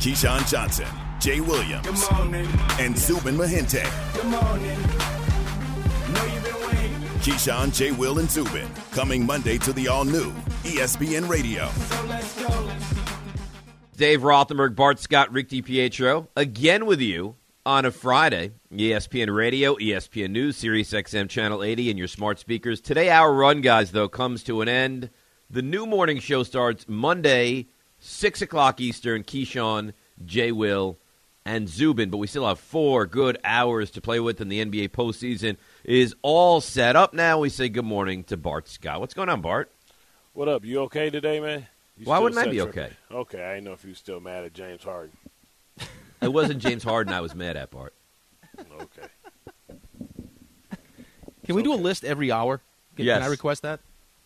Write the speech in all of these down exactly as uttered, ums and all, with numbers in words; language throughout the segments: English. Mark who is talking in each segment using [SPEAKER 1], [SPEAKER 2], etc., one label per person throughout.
[SPEAKER 1] Keyshawn Johnson, Jay Williams, and Zubin Mehenti. Good morning. Know you've been waiting. Keyshawn, Jay, Will, and Zubin, coming Monday to the all-new E S P N Radio. So let's go.
[SPEAKER 2] Dave Rothenberg, Bart Scott, Rick DiPietro, again with you on a Friday. E S P N Radio, E S P N News, Sirius X M Channel eighty, and your smart speakers. Today, our run, guys, though, comes to an end. The new morning show starts Monday, six o'clock Eastern. Keyshawn, Jay, Will, and Zubin. But we still have four good hours to play with, and the N B A postseason is all set up now. We say good morning to Bart Scott. What's going on, Bart?
[SPEAKER 3] What up? You okay today, man? You
[SPEAKER 2] Why wouldn't I be
[SPEAKER 3] tripping?
[SPEAKER 2] okay?
[SPEAKER 3] Okay, I didn't know if you were still mad at James Harden.
[SPEAKER 2] It wasn't James Harden I was mad at, Bart.
[SPEAKER 3] Okay.
[SPEAKER 4] Can we do
[SPEAKER 3] okay.
[SPEAKER 4] a list every hour? Can,
[SPEAKER 2] Yes.
[SPEAKER 4] can I request that?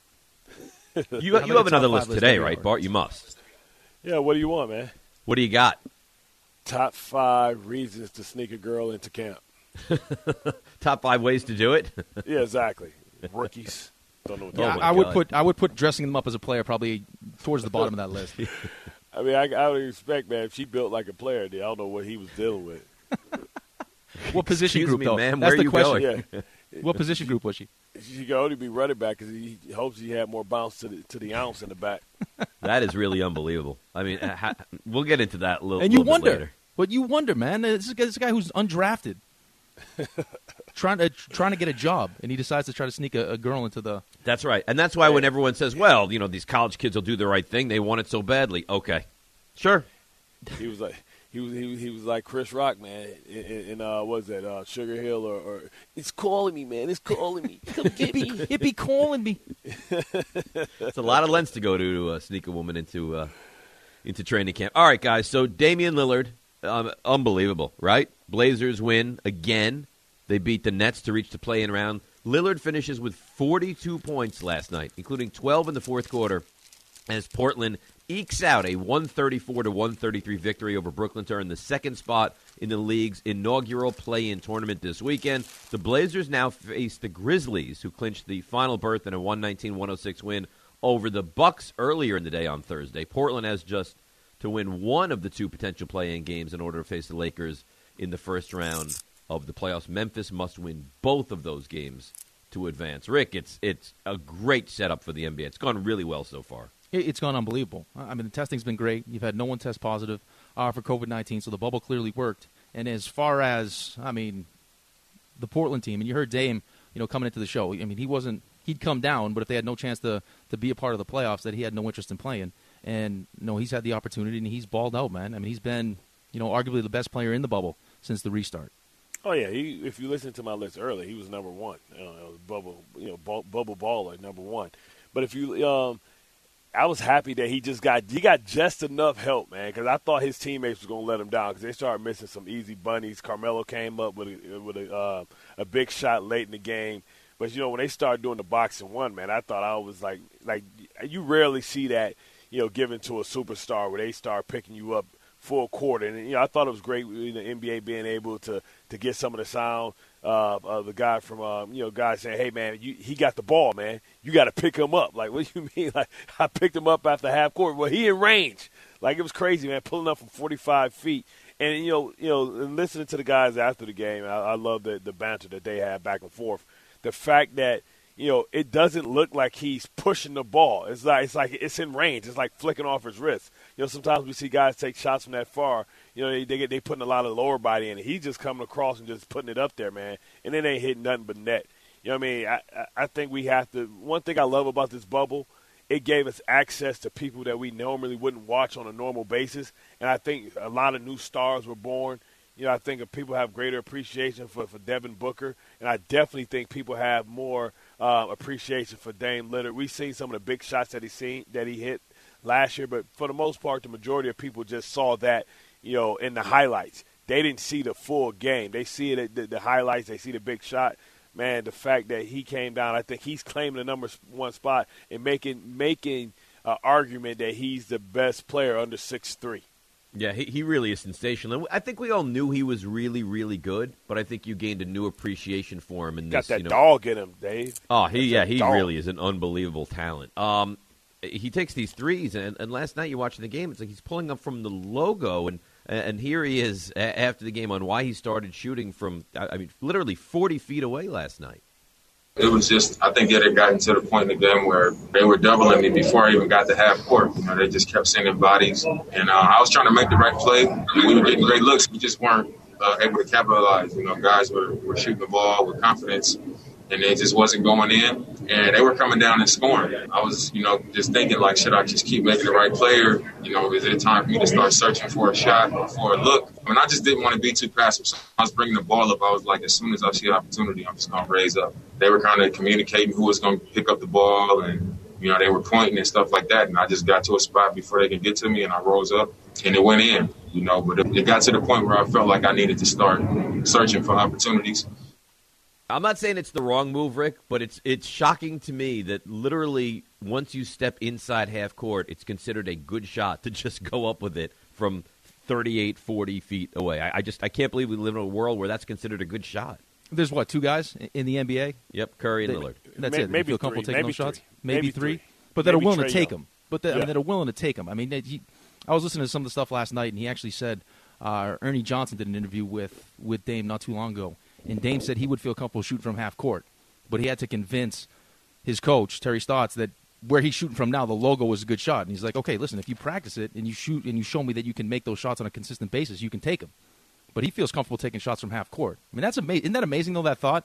[SPEAKER 2] You, you have another
[SPEAKER 4] top
[SPEAKER 2] list
[SPEAKER 4] five
[SPEAKER 2] today,
[SPEAKER 4] list
[SPEAKER 2] right,
[SPEAKER 4] hour.
[SPEAKER 2] Bart? You must.
[SPEAKER 3] Yeah, what do you want, man?
[SPEAKER 2] What do you got?
[SPEAKER 3] Top five reasons to sneak a girl into camp.
[SPEAKER 2] Top five ways to do it?
[SPEAKER 3] Yeah, exactly. Rookies. Don't know what
[SPEAKER 4] Yeah,
[SPEAKER 2] my
[SPEAKER 4] I would
[SPEAKER 2] God.
[SPEAKER 4] put I would put dressing them up as a player probably towards the bottom of that list.
[SPEAKER 3] I mean, I, I would expect, man, if she built like a player, I don't know what he was dealing with.
[SPEAKER 4] What position
[SPEAKER 2] Excuse
[SPEAKER 4] group
[SPEAKER 2] me,
[SPEAKER 4] though?
[SPEAKER 2] ma'am,
[SPEAKER 4] That's
[SPEAKER 2] where
[SPEAKER 4] the
[SPEAKER 2] you
[SPEAKER 4] question.
[SPEAKER 2] going?
[SPEAKER 3] Yeah.
[SPEAKER 4] What position group was she?
[SPEAKER 3] She could only be running back because he hopes he had more bounce to the, to the ounce in the back.
[SPEAKER 2] That is really unbelievable. I mean, uh, ha- we'll get into that a little,
[SPEAKER 4] And you
[SPEAKER 2] little bit
[SPEAKER 4] wonder,
[SPEAKER 2] later.
[SPEAKER 4] but you wonder, man. This is, a guy- this is a guy who's undrafted, trying to trying to get a job, and he decides to try to sneak a, a girl into the.
[SPEAKER 2] That's right. And that's why when everyone says, well, you know, these college kids will do the right thing, they want it so badly. Okay. Sure.
[SPEAKER 3] He was like he was he was, he was like Chris Rock, man. In, in uh, what was that uh, Sugar Hill or, or it's calling me, man. It's calling me. Come get me.
[SPEAKER 4] It be calling me.
[SPEAKER 2] It's a lot of lengths to go to to uh, sneak a woman into uh, into training camp. All right, guys. So Damian Lillard, um, unbelievable, right? Blazers win again. They beat the Nets to reach the play-in round. Lillard finishes with forty-two points last night, including twelve in the fourth quarter, as Portland ekes out a one thirty-four to one thirty-three victory over Brooklyn to earn the second spot in the league's inaugural play-in tournament this weekend. The Blazers now face the Grizzlies, who clinched the final berth in a one nineteen to one oh six win over the Bucks earlier in the day on Thursday. Portland has just to win one of the two potential play-in games in order to face the Lakers in the first round of the playoffs. Memphis must win both of those games to advance. Rick, it's it's a great setup for the N B A. It's gone really well so far.
[SPEAKER 4] It, it's gone unbelievable. I mean, the testing's been great. You've had no one test positive uh, for COVID nineteen, so the bubble clearly worked. And as far as, I mean, the Portland team, and you heard Dame, you know, coming into the show. I mean, he wasn't, he'd come down, but if they had no chance to, to be a part of the playoffs, that he had no interest in playing. And, you know, he's had the opportunity, and he's balled out, man. I mean, he's been, you know, arguably the best player in the bubble since the restart.
[SPEAKER 3] Oh yeah, he, if you listen to my list earlier, he was number one. You know, bubble, you know, bu- bubble baller, number one. But if you, um, I was happy that he just got he got just enough help, man, because I thought his teammates was gonna let him down because they started missing some easy bunnies. Carmelo came up with a, with a uh, a big shot late in the game, but you know when they started doing the box and one, man, I thought I was like like you rarely see that, you know, given to a superstar where they start picking you up full court. And, you know, I thought it was great with the N B A being able to, to get some of the sound uh, of the guy from, um, you know, guys saying, hey, man, you, he got the ball, man. You got to pick him up. Like, what do you mean? Like, I picked him up after half court. Well, he in range. Like, it was crazy, man, pulling up from forty-five feet. And, you know, you know, and listening to the guys after the game, I, I love the, the banter that they had back and forth. The fact that, you know, it doesn't look like he's pushing the ball. It's like it's like it's in range. It's like flicking off his wrist. You know, sometimes we see guys take shots from that far. You know, they they get they putting a lot of lower body in it. He's just coming across and just putting it up there, man. And it ain't hitting nothing but net. You know what I mean? I I think we have to. One thing I love about this bubble, it gave us access to people that we normally wouldn't watch on a normal basis. And I think a lot of new stars were born. You know, I think if people have greater appreciation for, for Devin Booker, and I definitely think people have more uh, appreciation for Dame Lillard. We've seen some of the big shots that he seen that he hit last year, but for the most part, the majority of people just saw that, you know, in the highlights. They didn't see the full game. They see it at the, the highlights. They see the big shot. Man, the fact that he came down, I think he's claiming the number one spot and making making an argument that he's the best player under six three.
[SPEAKER 2] Yeah, he, he really is sensational. I think we all knew he was really, really good, but I think you gained a new appreciation for him in
[SPEAKER 3] Got
[SPEAKER 2] this.
[SPEAKER 3] that
[SPEAKER 2] you know,
[SPEAKER 3] dog in him, Dave.
[SPEAKER 2] Oh, he
[SPEAKER 3] Got
[SPEAKER 2] yeah,
[SPEAKER 3] that
[SPEAKER 2] he
[SPEAKER 3] dog.
[SPEAKER 2] really is an unbelievable talent. Um, he takes these threes, and, and last night you're watching the game. It's like he's pulling up from the logo, and And here he is after the game on why he started shooting from, I mean, literally forty feet away last night.
[SPEAKER 5] It was just, I think it had gotten to the point in the game where they were doubling me before I even got to half court. You know, they just kept sending bodies. And uh, I was trying to make the right play. I mean, we were getting great looks. We just weren't uh, able to capitalize. You know, guys were, were shooting the ball with confidence, and it just wasn't going in. And they were coming down and scoring. I was, you know, just thinking, like, should I just keep making the right player? You know, is it time for me to start searching for a shot or for a look? I mean, I just didn't want to be too passive. So I was bringing the ball up. I was like, as soon as I see an opportunity, I'm just going to raise up. They were kind of communicating who was going to pick up the ball, and, you know, they were pointing and stuff like that. And I just got to a spot before they could get to me, and I rose up, and it went in, you know. But it got to the point where I felt like I needed to start searching for opportunities.
[SPEAKER 2] I'm not saying it's the wrong move, Rick, but it's it's shocking to me that literally once you step inside half court, it's considered a good shot to just go up with it from thirty-eight, forty feet away. I, I just I can't believe we live in a world where that's considered a good shot. There's
[SPEAKER 4] what, two guys in the N B A?
[SPEAKER 2] Yep, Curry and
[SPEAKER 4] they,
[SPEAKER 2] Lillard.
[SPEAKER 4] That's
[SPEAKER 3] maybe,
[SPEAKER 4] it.
[SPEAKER 3] Maybe
[SPEAKER 4] you feel comfortable
[SPEAKER 3] three.
[SPEAKER 4] taking
[SPEAKER 3] maybe
[SPEAKER 4] those shots?
[SPEAKER 3] Three.
[SPEAKER 4] Maybe,
[SPEAKER 3] maybe
[SPEAKER 4] three.
[SPEAKER 3] three.
[SPEAKER 4] But that
[SPEAKER 3] maybe
[SPEAKER 4] are willing
[SPEAKER 3] Trae
[SPEAKER 4] to take
[SPEAKER 3] Young.
[SPEAKER 4] them. But that,
[SPEAKER 3] yeah.
[SPEAKER 4] I mean, that are willing to take them. I mean, he, I was listening to some of the stuff last night, and he actually said uh, Ernie Johnson did an interview with, with Dame not too long ago, and Dame said he would feel comfortable shooting from half court. But he had to convince his coach, Terry Stotts, that where he's shooting from now, the logo was a good shot. And he's like, okay, listen, if you practice it and you shoot and you show me that you can make those shots on a consistent basis, you can take them. But he feels comfortable taking shots from half court. I mean, that's amazing. Isn't that amazing, though, that thought?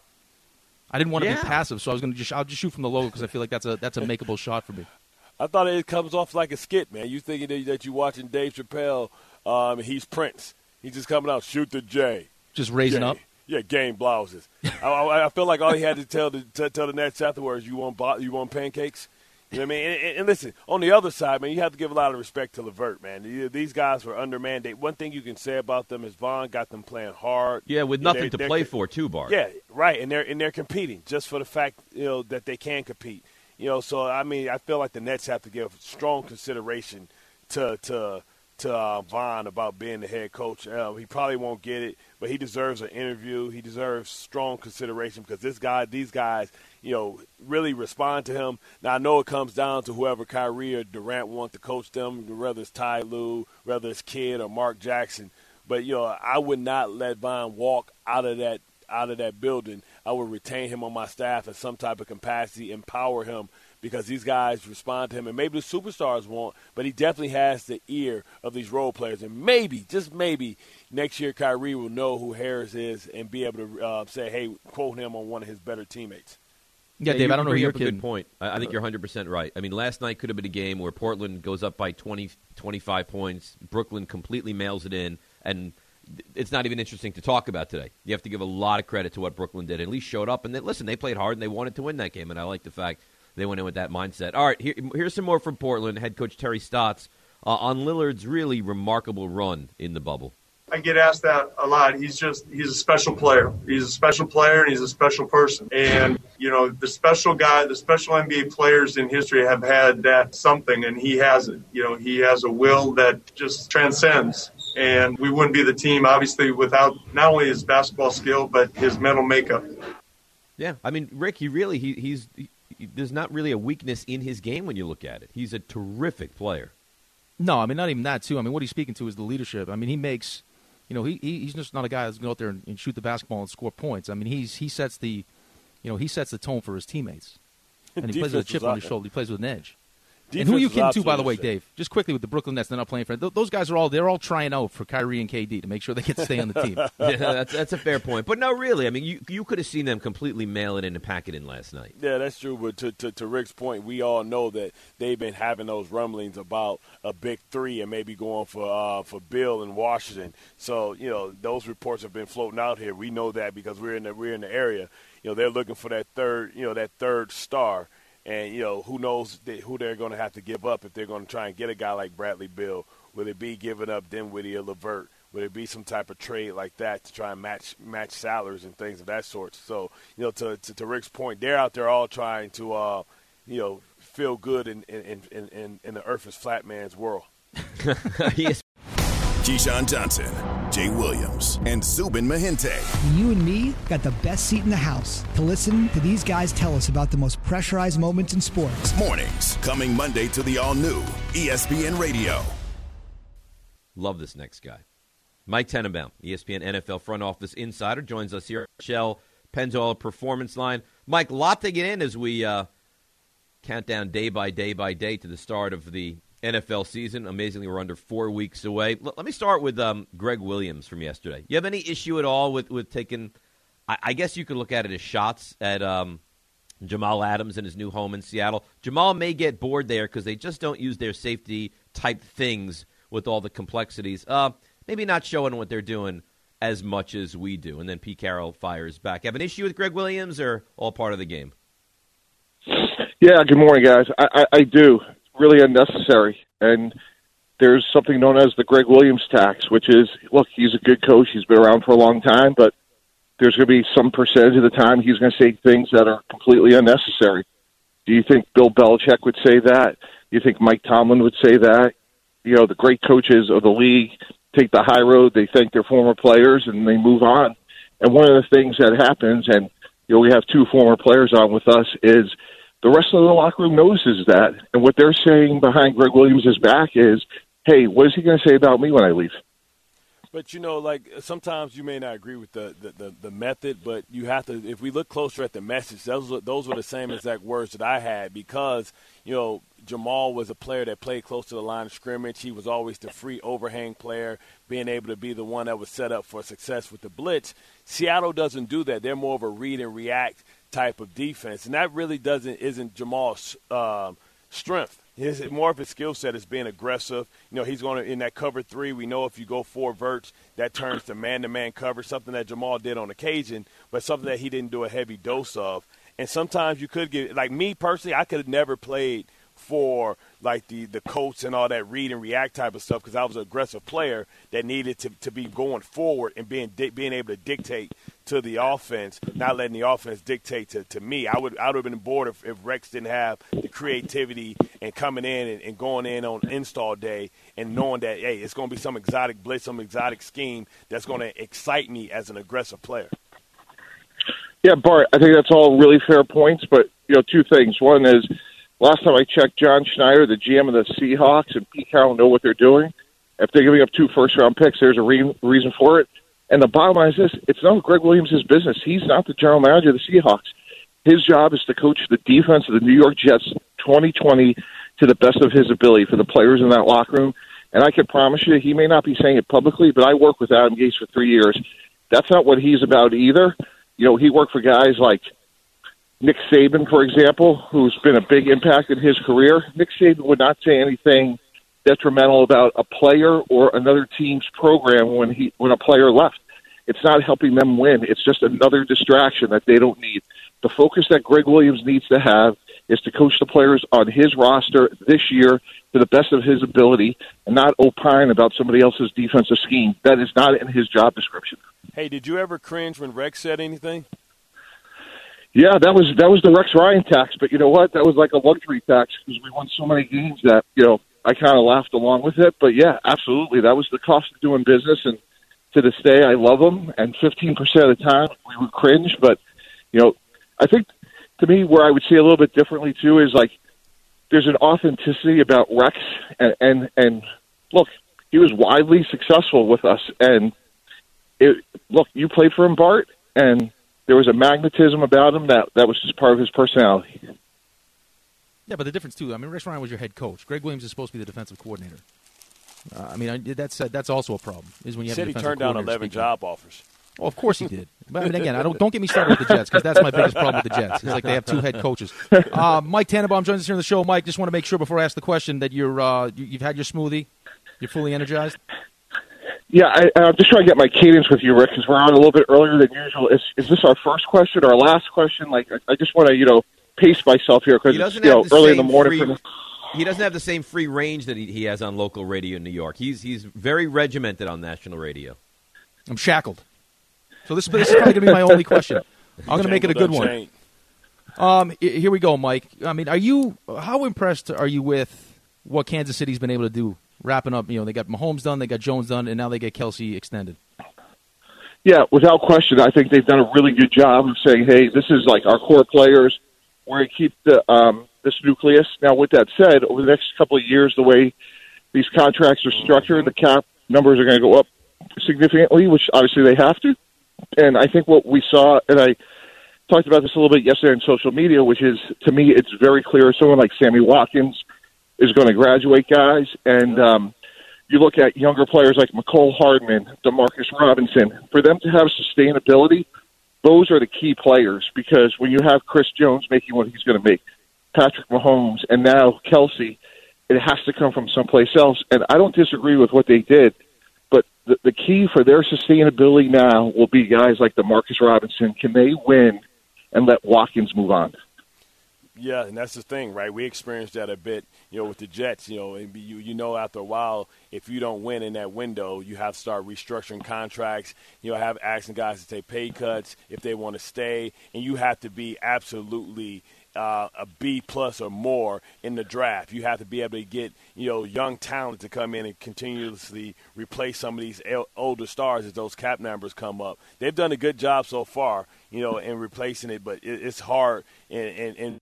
[SPEAKER 4] I didn't want to
[SPEAKER 2] yeah.
[SPEAKER 4] be passive, so I was going to just I'll just shoot from the logo because I feel like that's a that's a makeable shot for me.
[SPEAKER 3] I thought it comes off like a skit, man. You thinking that, that you're watching Dave Chappelle, um, he's Prince. He's just coming out, shoot the J.
[SPEAKER 4] Just raising
[SPEAKER 3] J.
[SPEAKER 4] up?
[SPEAKER 3] Yeah, game blouses. I, I, I feel like all he had to tell the t- tell the Nets afterwards, you want bo- you want pancakes? You know what I mean? And, and, and listen, on the other side, man, you have to give a lot of respect to LeVert, man. These guys were under mandate. One thing you can say about them is Vaughn got them playing hard.
[SPEAKER 2] Yeah, with
[SPEAKER 3] You know,
[SPEAKER 2] nothing
[SPEAKER 3] they're,
[SPEAKER 2] to play
[SPEAKER 3] they're,
[SPEAKER 2] for, too, Bart.
[SPEAKER 3] Yeah, right, and they're and they're competing just for the fact, you know, that they can compete. You know, so I mean, I feel like the Nets have to give strong consideration to to to uh, Vaughn about being the head coach. Uh, he probably won't get it, but he deserves an interview. He deserves strong consideration because this guy, these guys, you know, really respond to him. Now, I know it comes down to whoever Kyrie or Durant want to coach them, whether it's Ty Lue, whether it's Kidd or Mark Jackson. But, you know, I would not let Vaughn walk out of that out of that building. I would retain him on my staff in some type of capacity, empower him, because these guys respond to him, and maybe the superstars won't, but he definitely has the ear of these role players. And maybe, just maybe, next year Kyrie will know who Harris is and be able to uh, say, hey, quote him on one of his better teammates.
[SPEAKER 4] Yeah,
[SPEAKER 2] yeah
[SPEAKER 4] Dave, I don't know who
[SPEAKER 2] you're
[SPEAKER 4] you're
[SPEAKER 2] a good point. I, I think you're one hundred percent right. I mean, last night could have been a game where Portland goes up by twenty, twenty-five points. Brooklyn completely mails it in, and it's not even interesting to talk about today. You have to give a lot of credit to what Brooklyn did. At least showed up, and they, listen, they played hard, and they wanted to win that game, and I like the fact they went in with that mindset. All right, here, here's some more from Portland. Head coach Terry Stotts uh, on Lillard's really remarkable run in the bubble.
[SPEAKER 6] I get asked that a lot. He's just, he's a special player. He's a special player, and he's a special person. And, you know, the special guy, the special N B A players in history have had that something, and he has it. You know, he has a will that just transcends. And we wouldn't be the team, obviously, without not only his basketball skill, but his mental makeup.
[SPEAKER 2] Yeah, I mean, Rick, he really, he, he's – there's not really a weakness in his game when you look at it. He's a terrific player.
[SPEAKER 4] No, I mean, not even that, too. I mean, what he's speaking to is the leadership. I mean, he makes, you know, he he's just not a guy that's going to go out there and, and shoot the basketball and score points. I mean, he's he sets the, you know, he sets the tone for his teammates. And he plays with a chip on his shoulder. He plays with an edge.
[SPEAKER 3] Defense
[SPEAKER 4] and who are you kidding too, by the way,
[SPEAKER 3] shit.
[SPEAKER 4] Dave? Just quickly with the Brooklyn Nets, they're not playing for th- those guys are all they're all trying out for Kyrie and K D to make sure they get to stay on the team.
[SPEAKER 2] Yeah, that's that's a fair point. But no, really, I mean, you you could have seen them completely mail it in and pack it in last night.
[SPEAKER 3] Yeah, that's true. But to, to, to Rick's point, we all know that they've been having those rumblings about a big three and maybe going for uh, for Bill in Washington. So you know those reports have been floating out here. We know that because we're in the we're in the area. You know they're looking for that third you know that third star. And, you know, who knows who they're going to have to give up if they're going to try and get a guy like Bradley Beal. Will it be giving up Dinwiddie or LeVert? Will it be some type of trade like that to try and match match salaries and things of that sort? So, you know, to to, to Rick's point, they're out there all trying to, uh, you know, feel good in, in, in, in, in the earth is flat man's world.
[SPEAKER 2] Yes.
[SPEAKER 1] Keyshawn Johnson, Jay Williams, and Zubin Mehente.
[SPEAKER 7] You and me got the best seat in the house to listen to these guys tell us about the most pressurized moments in sports.
[SPEAKER 1] Mornings, coming Monday to the all-new E S P N Radio.
[SPEAKER 2] Love this next guy. Mike Tenenbaum, E S P N N F L front office insider, joins us here at Shell Pennzoil Performance Line. Mike, lot to get in as we uh, count down day by day by day to the start of the N F L season. Amazingly, we're under four weeks away. L- let me start with um, Greg Williams from yesterday. You have any issue at all with, with taking, I-, I guess you could look at it as shots at um, Jamal Adams in his new home in Seattle? Jamal may get bored there because they just don't use their safety-type things with all the complexities. Uh, maybe not showing what they're doing as much as we do. And then Pete Carroll fires back. Have an issue with Greg Williams or all part of the game?
[SPEAKER 8] Yeah, good morning, guys. I, I, I do. Really unnecessary. And there's something known as the Greg Williams tax, which is, look, he's a good coach. He's been around for a long time, but there's going to be some percentage of the time he's going to say things that are completely unnecessary. Do you think Bill Belichick would say that? Do you think Mike Tomlin would say that? You know, the great coaches of the league take the high road. They thank their former players, and they move on. And one of the things that happens, and you know, we have two former players on with us, is the rest of the locker room notices that. And what they're saying behind Greg Williams' back is, hey, what is he going to say about me when I leave?
[SPEAKER 3] But, you know, like sometimes you may not agree with the, the, the, the method, but you have to – if we look closer at the message, those were, those were the same exact words that I had because, you know, Jamal was a player that played close to the line of scrimmage. He was always the free overhang player, being able to be the one that was set up for success with the blitz. Seattle doesn't do that. They're more of a read and react type of defense, and that really doesn't isn't Jamal's um, strength. His, more of his skill set is being aggressive. You know, he's going to – in that cover three, we know if you go four verts, that turns to man-to-man cover, something that Jamal did on occasion, but something that he didn't do a heavy dose of. And sometimes you could get – like me personally, I could have never played for like the, the Colts and all that read and react type of stuff because I was an aggressive player that needed to, to be going forward and being di- being able to dictate to the offense, not letting the offense dictate to, to me. I would I would have been bored if, if Rex didn't have the creativity and coming in and, and going in on install day and knowing that, hey, it's going to be some exotic blitz, some exotic scheme that's going to excite me as an aggressive player.
[SPEAKER 8] Yeah, Bart, I think that's all really fair points, but, you know, two things. One is, last time I checked, John Schneider, the G M of the Seahawks, and Pete Carroll know what they're doing. If they're giving up two first-round picks, there's a re- reason for it. And the bottom line is this, it's not Greg Williams' business. He's not the general manager of the Seahawks. His job is to coach the defense of the New York Jets twenty twenty to the best of his ability for the players in that locker room. And I can promise you, he may not be saying it publicly, but I worked with Adam Gase for three years. That's not what he's about either. You know, he worked for guys like Nick Saban, for example, who's been a big impact in his career. Nick Saban would not say anything detrimental about a player or another team's program when he when a player left. It's not helping them win. It's just another distraction that they don't need. The focus that Greg Williams needs to have is to coach the players on his roster this year to the best of his ability and not opine about somebody else's defensive scheme. That is not in his job description.
[SPEAKER 3] Hey, did you ever cringe when Rex said anything?
[SPEAKER 8] Yeah, that was that was the Rex Ryan tax, but you know what? That was like a luxury tax because we won so many games that, you know, I kind of laughed along with it. But, yeah, absolutely. That was the cost of doing business, and to this day I love them, and fifteen percent of the time we would cringe. But, you know, I think to me where I would say a little bit differently too is like there's an authenticity about Rex, and, and, and look, he was widely successful with us. And, it, look, you played for him, Bart, and there was a magnetism about him that, that was just part of his personality.
[SPEAKER 4] Yeah, but the difference, too, I mean, Rex Ryan was your head coach. Greg Williams is supposed to be the defensive coordinator. Uh, I mean, I, that's uh, that's also a problem. Is when you
[SPEAKER 3] he
[SPEAKER 4] have
[SPEAKER 3] said
[SPEAKER 4] a
[SPEAKER 3] he turned down eleven job offers.
[SPEAKER 4] Oh, of course he did. But I mean, again, I don't don't get me started with the Jets because that's my biggest problem with the Jets. It's like they have two head coaches. Uh, Mike Tannenbaum joins us here on the show. Mike, just want to make sure before I ask the question that you're uh, you, you've had your smoothie, you're fully energized.
[SPEAKER 8] Yeah, I, I'm just trying to get my cadence with you, Rick, because we're on a little bit earlier than usual. Is is this our first question or our last question? Like, I, I just want to, you know, pace myself here because it's, you know, early in the morning.
[SPEAKER 2] Free,
[SPEAKER 8] for the...
[SPEAKER 2] He doesn't have the same free range that he, he has on local radio in New York. He's he's very regimented on national radio.
[SPEAKER 4] I'm shackled. So this, this is probably going to be my only question. I'm going to make it a good one. Um, here we go, Mike. I mean, are you how impressed are you with what Kansas City's been able to do? Wrapping up, you know, they got Mahomes done, they got Jones done, and now they get Kelsey extended.
[SPEAKER 8] Yeah, without question, I think they've done a really good job of saying, hey, this is like our core players. We're going to keep the, um, this nucleus. Now, with that said, over the next couple of years, the way these contracts are structured, the cap numbers are going to go up significantly, which obviously they have to. And I think what we saw, and I talked about this a little bit yesterday on social media, which is, to me, it's very clear someone like Sammy Watkins is going to graduate guys. And um, you look at younger players like McCole Hardman, DeMarcus Robinson, for them to have sustainability, those are the key players, because when you have Chris Jones making what he's going to make, Patrick Mahomes, and now Kelsey, it has to come from someplace else. And I don't disagree with what they did, but the, the key for their sustainability now will be guys like DeMarcus Robinson. Can they win and let Watkins move on?
[SPEAKER 3] Yeah, and that's the thing, right? We experienced that a bit, you know, with the Jets. You know, and you you know, after a while, if you don't win in that window, you have to start restructuring contracts. You know, have asking guys to take pay cuts if they want to stay, and you have to be absolutely uh, a B plus or more in the draft. You have to be able to get, you know, young talent to come in and continuously replace some of these el- older stars as those cap numbers come up. They've done a good job so far, you know, in replacing it, but it, it's hard and and. and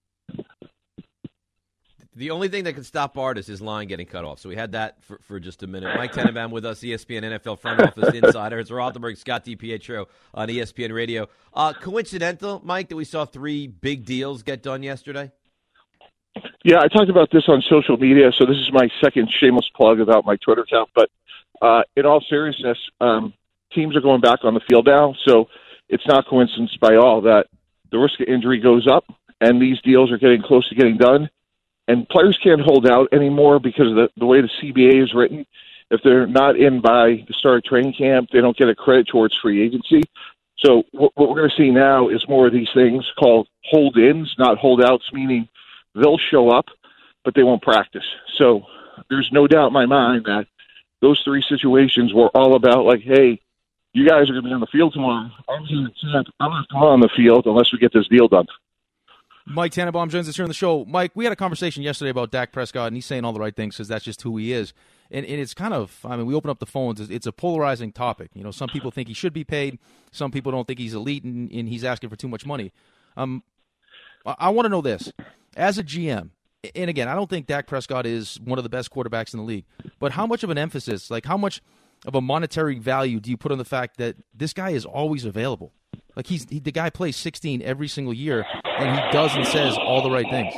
[SPEAKER 2] The only thing that can stop Bart is his line getting cut off. So we had that for, for just a minute. Mike Tenenbaum with us, E S P N N F L front office insider. It's Rothenberg, Scott DiPietro on E S P N Radio. Uh, coincidental, Mike, that we saw three big deals get done yesterday?
[SPEAKER 8] Yeah, I talked about this on social media, so this is my second shameless plug about my Twitter account. But uh, in all seriousness, um, teams are going back on the field now, so it's not coincidence by all that the risk of injury goes up, and these deals are getting close to getting done. And players can't hold out anymore because of the, the way the C B A is written. If they're not in by the start of training camp, they don't get a credit towards free agency. So what, what we're going to see now is more of these things called hold-ins, not holdouts, meaning they'll show up, but they won't practice. So there's no doubt in my mind that those three situations were all about, like, hey, you guys are going to be on the field tomorrow. I'm going to come on the field unless we get this deal done.
[SPEAKER 4] Mike Tenenbaum joins us here on the show. Mike, we had a conversation yesterday about Dak Prescott, and he's saying all the right things because that's just who he is. And, and it's kind of, I mean, we open up the phones. It's, it's a polarizing topic. You know, some people think he should be paid. Some people don't think he's elite, and, and he's asking for too much money. Um, I, I want to know this. As a G M, and again, I don't think Dak Prescott is one of the best quarterbacks in the league, but how much of an emphasis, like how much of a monetary value do you put on the fact that this guy is always available? Like he's he, the guy plays sixteen every single year, and he does and says all the right things.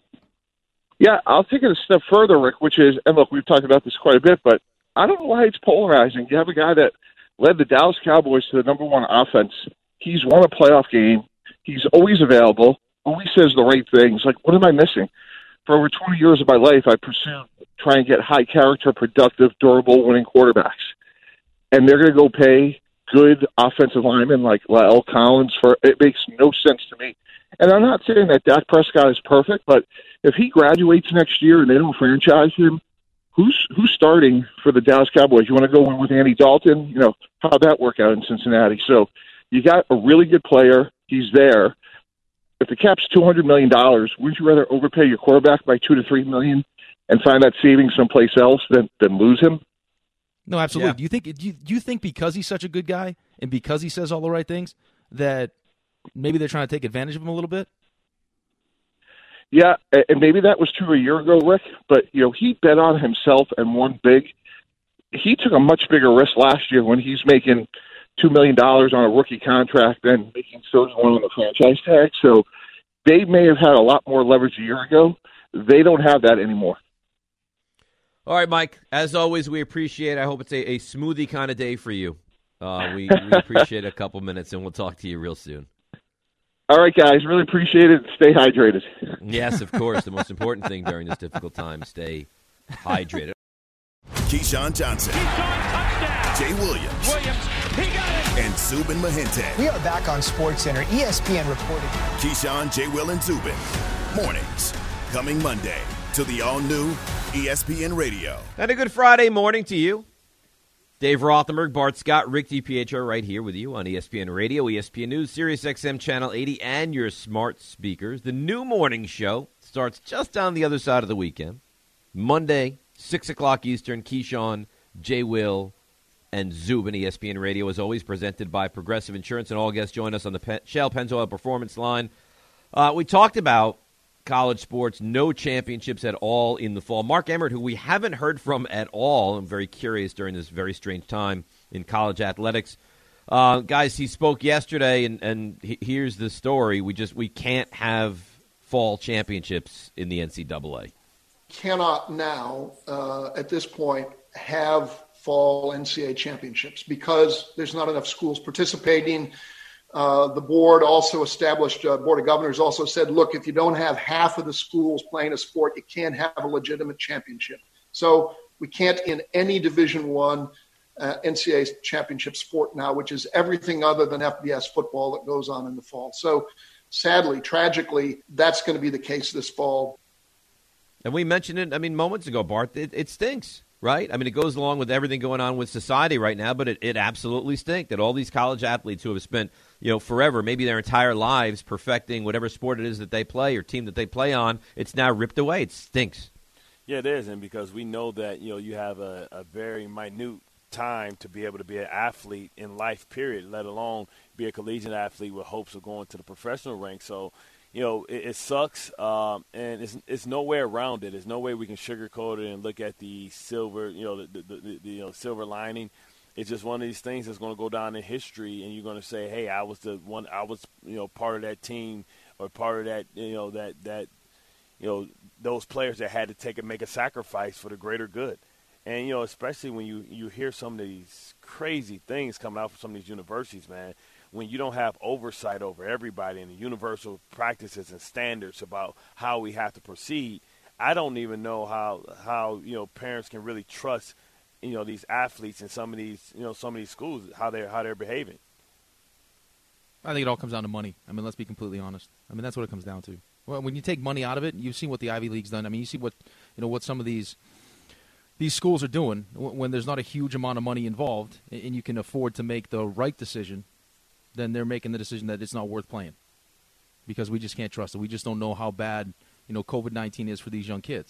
[SPEAKER 8] Yeah, I'll take it a step further, Rick, which is, and look, we've talked about this quite a bit, but I don't know why it's polarizing. You have a guy that led the Dallas Cowboys to the number one offense. He's won a playoff game. He's always available, always says the right things. Like, what am I missing? For over twenty years of my life, I pursued trying to get high-character, productive, durable, winning quarterbacks. And they're going to go pay good offensive linemen like La'el Collins for it makes no sense to me. And I'm not saying that Dak Prescott is perfect, but if he graduates next year and they don't franchise him, who's who's starting for the Dallas Cowboys? You want to go in with Andy Dalton? You know, how'd that work out in Cincinnati? So you got a really good player. He's there. If the cap's two hundred million dollars, wouldn't you rather overpay your quarterback by two to three million and find that savings someplace else than, than lose him?
[SPEAKER 4] No, absolutely.
[SPEAKER 2] Yeah.
[SPEAKER 4] Do you think do you, do you think because he's such a good guy and because he says all the right things that maybe they're trying to take advantage of him a little bit?
[SPEAKER 8] Yeah, and maybe that was true a year ago, Rick, but you know, he bet on himself and won big. He took a much bigger risk last year when he's making two million dollars on a rookie contract and making thirty-one on the franchise tag. So they may have had a lot more leverage a year ago. They don't have that anymore.
[SPEAKER 2] All right, Mike, as always, we appreciate it. I hope it's a, a smoothie kind of day for you. Uh, we, we appreciate a couple minutes, and we'll talk to you real soon.
[SPEAKER 8] All right, guys. Really appreciate it. Stay hydrated.
[SPEAKER 2] Yes, of course. The most important thing during this difficult time, stay hydrated.
[SPEAKER 1] Keyshawn Johnson.
[SPEAKER 9] Keyshawn,
[SPEAKER 1] Jay Williams.
[SPEAKER 9] Williams, he got it.
[SPEAKER 1] And Zubin Mehente.
[SPEAKER 7] We are back on SportsCenter. E S P N reported.
[SPEAKER 1] Keyshawn, Jay Will, and Zubin. Mornings. Coming Monday to the all-new E S P N Radio.
[SPEAKER 2] And a good Friday morning to you. Dave Rothenberg, Bart Scott, Rick DiPietro right here with you on E S P N Radio, E S P N News, Sirius X M Channel eighty, and your smart speakers. The new morning show starts just on the other side of the weekend. Monday, six o'clock Eastern, Keyshawn, Jay Will, and Zubin. E S P N Radio is always presented by Progressive Insurance, and all guests join us on the Pe- Shell Pennzoil Performance line. Uh, we talked about college sports, no championships at all in the fall. Mark Emmert, who we haven't heard from at all, I'm very curious during this very strange time in college athletics. Uh, guys, he spoke yesterday, and, and he, here's the story. We just we can't have fall championships in the N C double A.
[SPEAKER 10] Cannot now, uh, at this point, have fall N C double A championships because there's not enough schools participating. Uh, the board also established, uh, Board of Governors also said, look, if you don't have half of the schools playing a sport, you can't have a legitimate championship. So we can't in any Division One uh, N C double A championship sport now, which is everything other than F B S football that goes on in the fall. So sadly, tragically, that's going to be the case this fall.
[SPEAKER 2] And we mentioned it, I mean, moments ago, Bart, it, it stinks. Right? I mean, it goes along with everything going on with society right now, but it, it absolutely stinks that all these college athletes who have spent, you know, forever, maybe their entire lives perfecting whatever sport it is that they play or team that they play on, it's now ripped away. It stinks.
[SPEAKER 3] Yeah, it is, and because we know that, you know, you have a, a very minute time to be able to be an athlete in life, period, let alone be a collegiate athlete with hopes of going to the professional rank. So, you know, it, it sucks, um, and it's it's no way around it. There's no way we can sugarcoat it and look at the silver, you know, the, the, the, the you know, silver lining. It's just one of these things that's going to go down in history, and you're going to say, "Hey, I was the one. I was, you know, part of that team, or part of that, you know, that that, you know, those players that had to take and make a sacrifice for the greater good." And you know, especially when you you hear some of these crazy things coming out from some of these universities, man. When you don't have oversight over everybody and the universal practices and standards about how we have to proceed, I don't even know how, how you know, parents can really trust, you know, these athletes in some of these, you know, some of these schools, how they're, how they're behaving.
[SPEAKER 4] I think it all comes down to money. I mean, let's be completely honest. I mean, that's what it comes down to. Well, when you take money out of it, you've seen what the Ivy League's done. I mean, you see what, you know, what some of these these schools are doing when there's not a huge amount of money involved and you can afford to make the right decision. Then they're making the decision that it's not worth playing because we just can't trust it. We just don't know how bad, you know, COVID nineteen is for these young kids.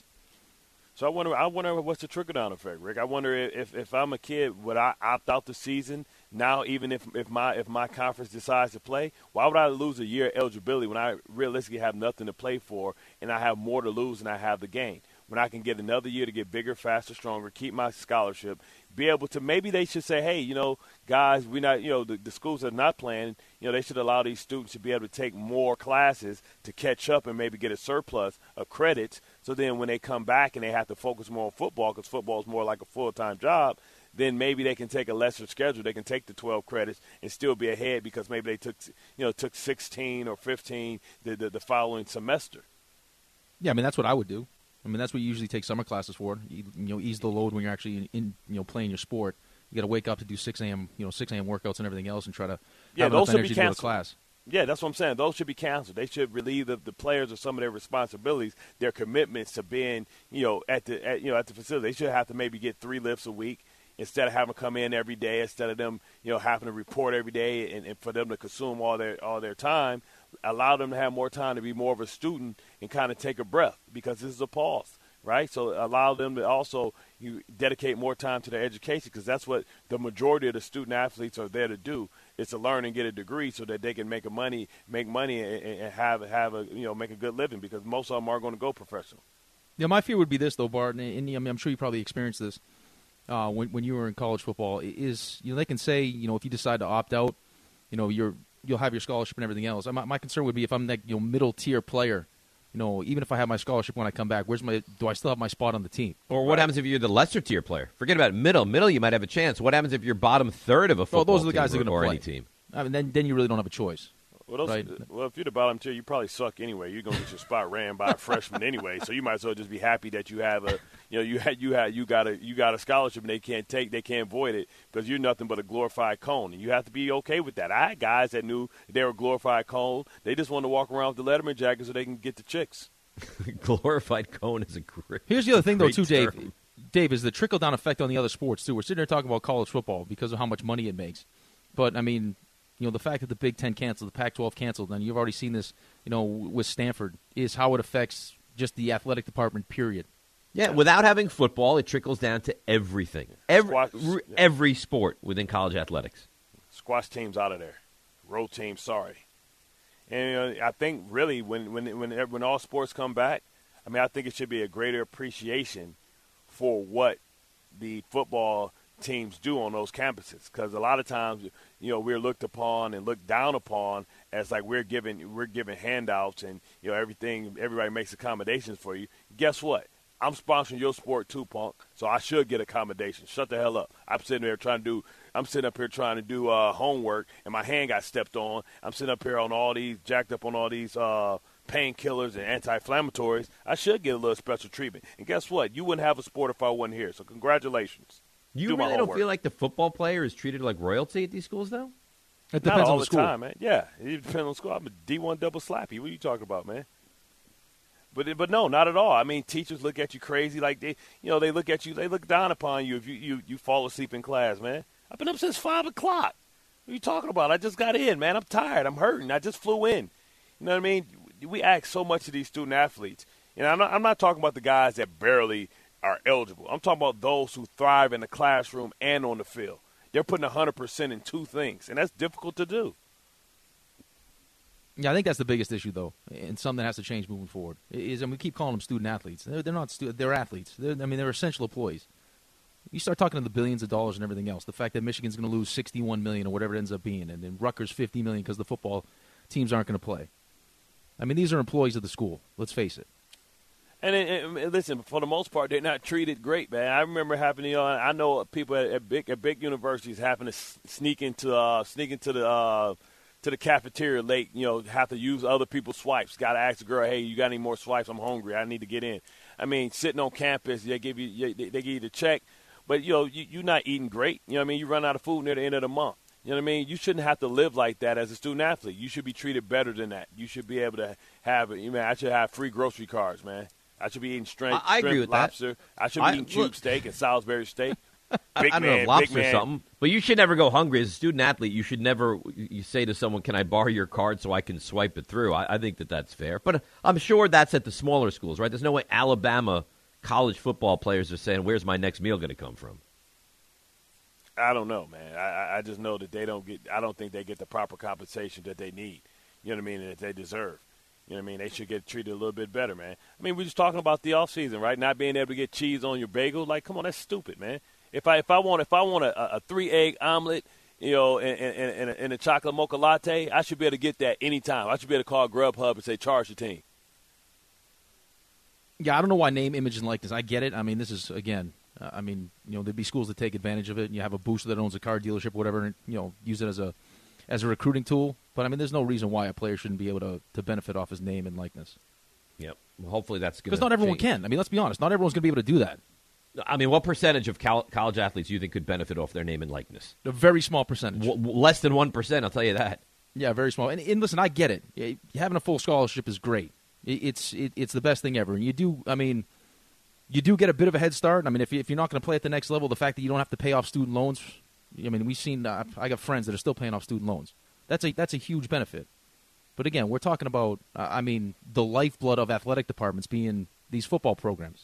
[SPEAKER 3] So I wonder, I wonder what's the trickle-down effect, Rick? I wonder if, if I'm a kid, would I opt out the season now, even if, if my if my conference decides to play? Why would I lose a year of eligibility when I realistically have nothing to play for and I have more to lose than I have to gain? When I can get another year to get bigger, faster, stronger, keep my scholarship, be able to, maybe they should say, hey, you know, guys, we're not, you know, the, the schools that are not playing, you know, they should allow these students to be able to take more classes to catch up and maybe get a surplus of credits. So then when they come back and they have to focus more on football because football is more like a full-time job, then maybe they can take a lesser schedule. They can take the twelve credits and still be ahead because maybe they took, you know, took sixteen or fifteen the, the, the following semester.
[SPEAKER 4] Yeah, I mean, that's what I would do. I mean, that's what you usually take summer classes for. You, you know, ease the load when you're actually in, in you know, playing your sport. You got to wake up to do six a.m. you know, six a.m. workouts and everything else, and try to
[SPEAKER 3] yeah,
[SPEAKER 4] have
[SPEAKER 3] those
[SPEAKER 4] enough
[SPEAKER 3] should
[SPEAKER 4] energy
[SPEAKER 3] be
[SPEAKER 4] to go to
[SPEAKER 3] canceled.
[SPEAKER 4] class.
[SPEAKER 3] Yeah, that's what I'm saying. Those should be canceled. They should relieve the, the players of some of their responsibilities, their commitments to being, you know, at the at, you know at the facility. They should have to maybe get three lifts a week instead of having to come in every day. Instead of them, you know, having to report every day, and, and for them to consume all their all their time, allow them to have more time to be more of a student and kind of take a breath because this is a pause. Right, so allow them to also you dedicate more time to their education because that's what the majority of the student athletes are there to do. Is to learn and get a degree so that they can make a money, make money, and, and have have a you know make a good living because most of them are going to go professional.
[SPEAKER 4] Yeah, my fear would be this though, Bart, and, and I mean, I'm sure you probably experienced this uh, when when you were in college football. Is you know they can say you know if you decide to opt out, you know you're you'll have your scholarship and everything else. My, my concern would be if I'm that you know middle tier player. You know, even if I have my scholarship when I come back, where's my? Do I still have my spot on the team?
[SPEAKER 2] Or what right. happens if you're the lesser tier player? Forget about middle. Middle, you might have a chance. What happens if you're bottom third of a football
[SPEAKER 4] well, those are the guys
[SPEAKER 2] team
[SPEAKER 4] that are
[SPEAKER 2] or,
[SPEAKER 4] going
[SPEAKER 2] or
[SPEAKER 4] to play.
[SPEAKER 2] any team?
[SPEAKER 4] I mean, then then you really don't have a choice.
[SPEAKER 3] Well, those,
[SPEAKER 4] right?
[SPEAKER 3] well, if you're the bottom tier, you probably suck anyway. You're gonna get your spot ran by a freshman anyway, so you might as well just be happy that you have a, you know, you had you had you got a you got a scholarship and they can't take, they can't void it because you're nothing but a glorified cone, and you have to be okay with that. I had guys that knew they were a glorified cone. They just wanted to walk around with the Letterman jacket so they can get the chicks.
[SPEAKER 2] Glorified cone is a great.
[SPEAKER 4] Here's the other thing, though, too,
[SPEAKER 2] term.
[SPEAKER 4] Dave. Dave is the trickle down effect on the other sports too. We're sitting there talking about college football because of how much money it makes, but I mean, you know, the fact that the Big Ten canceled, the Pac twelve canceled, and you've already seen this, you know, with Stanford, is how it affects just the athletic department. Period.
[SPEAKER 2] Yeah, without having football, it trickles down to everything, every
[SPEAKER 3] Squash,
[SPEAKER 2] r-
[SPEAKER 3] yeah.
[SPEAKER 2] every sport within college athletics.
[SPEAKER 3] Squash teams out of there, road teams, sorry. And you know, I think really when when when when all sports come back, I mean, I think it should be a greater appreciation for what the football teams do on those campuses, because a lot of times, you know, we're looked upon and looked down upon as like we're giving we're giving handouts and, you know, everything, everybody makes accommodations for you. Guess what? I'm sponsoring your sport too, punk, so I should get accommodations. Shut the hell up. I'm sitting there trying to do I'm sitting up here trying to do uh, homework, and my hand got stepped on. I'm sitting up here on all these, jacked up on all these uh, painkillers and anti-inflammatories. I should get a little special treatment. And guess what? You wouldn't have a sport if I wasn't here, so congratulations.
[SPEAKER 2] You
[SPEAKER 3] do
[SPEAKER 2] really don't feel like the football player is treated like royalty at these schools, though?
[SPEAKER 4] It
[SPEAKER 3] Not
[SPEAKER 4] depends
[SPEAKER 3] all
[SPEAKER 4] on the
[SPEAKER 3] the
[SPEAKER 4] school.
[SPEAKER 3] time, man. Yeah, it depends on the school. I'm a D one double slappy. What are you talking about, man? But but no, not at all. I mean, teachers look at you crazy, like they, you know, they look at you, they look down upon you if you, you, you fall asleep in class, man. I've been up since five o'clock. What are you talking about? I just got in, man. I'm tired. I'm hurting. I just flew in. You know what I mean? We ask so much of these student athletes. You know, I'm not, I'm not talking about the guys that barely are eligible. I'm talking about those who thrive in the classroom and on the field. They're putting one hundred percent in two things, and that's difficult to do.
[SPEAKER 4] Yeah, I think that's the biggest issue, though, and something that has to change moving forward. Is, and we keep calling them student athletes. They're, they're not stu- they're athletes. They're, I mean, they're essential employees. You start talking to the billions of dollars and everything else. The fact that Michigan's going to lose sixty-one million dollars or whatever it ends up being, and then Rutgers fifty million dollars because the football teams aren't going to play. I mean, these are employees of the school. Let's face it.
[SPEAKER 3] And, and, and listen, for the most part, they're not treated great, man. I remember having, you know, I know people at, at big at big universities having to sneak into uh, sneak into the uh, to the cafeteria late. You know, have to use other people's swipes. Got to ask the girl, hey, you got any more swipes? I'm hungry. I need to get in. I mean, sitting on campus, they give you they, they give you the check, but you know, you, you're not eating great. You know what I mean? You run out of food near the end of the month. You know what I mean? You shouldn't have to live like that as a student athlete. You should be treated better than that. You should be able to have it. You know, I should have free grocery cards, man. I should be eating strength,
[SPEAKER 2] I, I agree with
[SPEAKER 3] lobster.
[SPEAKER 2] that.
[SPEAKER 3] I should be
[SPEAKER 2] I,
[SPEAKER 3] eating cube
[SPEAKER 2] look,
[SPEAKER 3] steak and Salisbury steak. Big
[SPEAKER 2] I don't
[SPEAKER 3] man,
[SPEAKER 2] know if lobster
[SPEAKER 3] big man.
[SPEAKER 2] or something, but you should never go hungry as a student athlete. You should never you say to someone, "Can I borrow your card so I can swipe it through?" I, I think that that's fair, but I'm sure that's at the smaller schools, right? There's no way Alabama college football players are saying, "Where's my next meal going to come from?"
[SPEAKER 3] I don't know, man. I, I just know that they don't get. I don't think they get the proper compensation that they need. You know what I mean? And that they deserve. You know what I mean? They should get treated a little bit better, man. I mean, we're just talking about the off season, right? Not being able to get cheese on your bagel. Like, come on, that's stupid, man. If I if I want if I want a, a three egg omelet, you know, and, and, and, a, and a chocolate mocha latte, I should be able to get that anytime. I should be able to call Grubhub and say, charge the team.
[SPEAKER 4] Yeah, I don't know why name, image, and likeness. I get it. I mean, this is, again, uh, I mean, you know, there'd be schools that take advantage of it, and you have a booster that owns a car dealership or whatever, and, you know, use it as a as a recruiting tool. But, I mean, there's no reason why a player shouldn't be able to, to benefit off his name and likeness.
[SPEAKER 2] Yep. Well, hopefully that's going to
[SPEAKER 4] Because not everyone
[SPEAKER 2] change.
[SPEAKER 4] can. I mean, let's be honest. Not everyone's going to be able to do that.
[SPEAKER 2] I mean, what percentage of col- college athletes do you think could benefit off their name and likeness?
[SPEAKER 4] A very small percentage.
[SPEAKER 2] W- w- less than one percent, I'll tell you that.
[SPEAKER 4] Yeah, very small. And, and listen, I get it. Yeah, having a full scholarship is great. It, it's it, it's the best thing ever. And you do, I mean, you do get a bit of a head start. I mean, if, you, if you're not going to play at the next level, the fact that you don't have to pay off student loans, I mean, we've seen, uh, I got friends that are still paying off student loans. That's a that's a huge benefit. But again, we're talking about, uh, I mean, the lifeblood of athletic departments being these football programs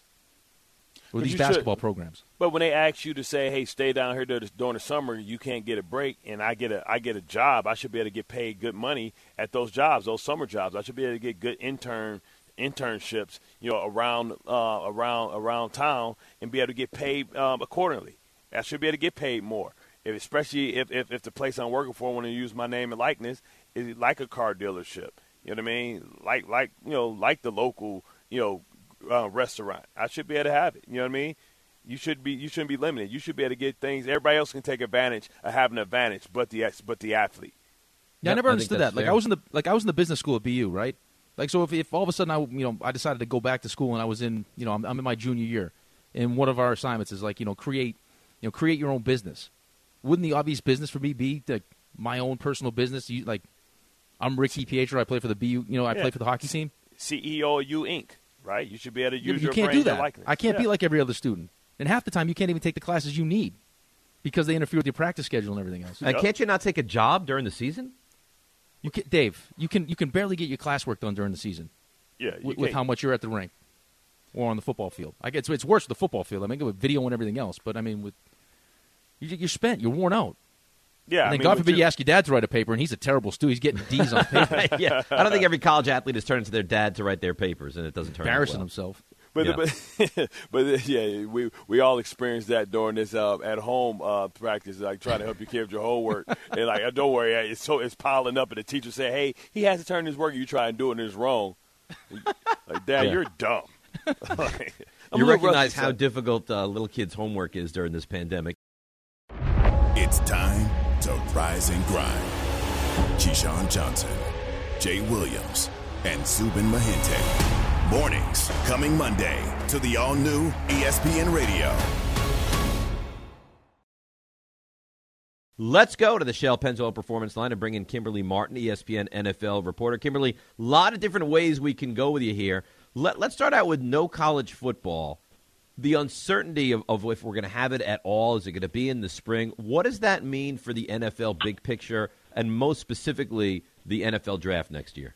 [SPEAKER 4] or
[SPEAKER 3] But
[SPEAKER 4] these
[SPEAKER 3] you
[SPEAKER 4] basketball
[SPEAKER 3] should-
[SPEAKER 4] programs.
[SPEAKER 3] But when they ask you to say, "Hey, stay down here during the- during the summer, you can't get a break," and I get a I get a job, I should be able to get paid good money at those jobs, those summer jobs. I should be able to get good intern internships, you know, around uh, around around town, and be able to get paid um, accordingly. I should be able to get paid more, if, especially if, if if the place I'm working for want to use my name and likeness is like a car dealership. You know what I mean? Like like you know like the local you know uh, restaurant. I should be able to have it. You know what I mean? You should be. You shouldn't be limited. You should be able to get things. Everybody else can take advantage of having an advantage, but the but the athlete.
[SPEAKER 4] Yeah, I
[SPEAKER 2] Yep,
[SPEAKER 4] never
[SPEAKER 2] I think
[SPEAKER 4] understood
[SPEAKER 2] that's
[SPEAKER 4] that. Like
[SPEAKER 2] fair.
[SPEAKER 4] I was in the like I was in the business school at B U, right? Like so, if, if all of a sudden I you know I decided to go back to school and I was in you know I'm, I'm in my junior year, and one of our assignments is like you know create you know create your own business. Wouldn't the obvious business for me be like my own personal business? You, like I'm Ricky Pietro. I play for the B U. You know I
[SPEAKER 3] Yeah.
[SPEAKER 4] play for the hockey team.
[SPEAKER 3] C E O of U Incorporated. Right? You should be able to
[SPEAKER 4] Yeah,
[SPEAKER 3] use
[SPEAKER 4] but you
[SPEAKER 3] your
[SPEAKER 4] can't
[SPEAKER 3] brain
[SPEAKER 4] do
[SPEAKER 3] and
[SPEAKER 4] that.
[SPEAKER 3] likeness.
[SPEAKER 4] I can't
[SPEAKER 3] Yeah.
[SPEAKER 4] be like every other student. And half the time you can't even take the classes you need because they interfere with your practice schedule and everything else.
[SPEAKER 2] And can't you not take a job during the season?
[SPEAKER 4] You can, Dave, you can you can barely get your classwork done during the season.
[SPEAKER 3] Yeah, you
[SPEAKER 4] with, with
[SPEAKER 3] can't.
[SPEAKER 4] how much you're at the rink or on the football field. I guess it's worse with the football field. I mean, with video and everything else, but I mean, with you, you're spent, you're worn out.
[SPEAKER 3] Yeah,
[SPEAKER 4] and
[SPEAKER 3] I
[SPEAKER 4] then
[SPEAKER 3] mean,
[SPEAKER 4] God forbid
[SPEAKER 3] you,
[SPEAKER 4] you ask your dad to write a paper, and he's a terrible student. He's getting D's on paper.
[SPEAKER 2] yeah, I don't think every college athlete has turned to their dad to write their papers, and it doesn't turn out
[SPEAKER 4] Embarrassing
[SPEAKER 2] well.
[SPEAKER 4] himself.
[SPEAKER 3] But
[SPEAKER 2] Yeah.
[SPEAKER 3] but, but yeah, we we all experienced that during this uh, at home uh, practice, like trying to help your kid with your homework, and like, don't worry, it's so it's piling up, and the teacher say, hey, he has to turn his work. You try and do it, and it's wrong. Like, Dad,
[SPEAKER 2] Yeah.
[SPEAKER 3] you're dumb. Like, I'm
[SPEAKER 2] You
[SPEAKER 3] a little
[SPEAKER 2] recognize
[SPEAKER 3] rusty,
[SPEAKER 2] how
[SPEAKER 3] son.
[SPEAKER 2] difficult uh, little kids' homework is during this pandemic.
[SPEAKER 1] It's time to rise and grind. Keyshawn Johnson, Jay Williams, and Zubin Mehenti. Mornings coming Monday to the all-new E S P N Radio.
[SPEAKER 2] Let's go to the Shell Pennzoil Performance Line and bring in Kimberly Martin, E S P N N F L reporter. Kimberly, a lot of different ways we can go with you here. Let, let's start out with no college football. The uncertainty of, of if we're going to have it at all. Is it going to be in the spring? What does that mean for the N F L big picture, and most specifically the N F L draft next year?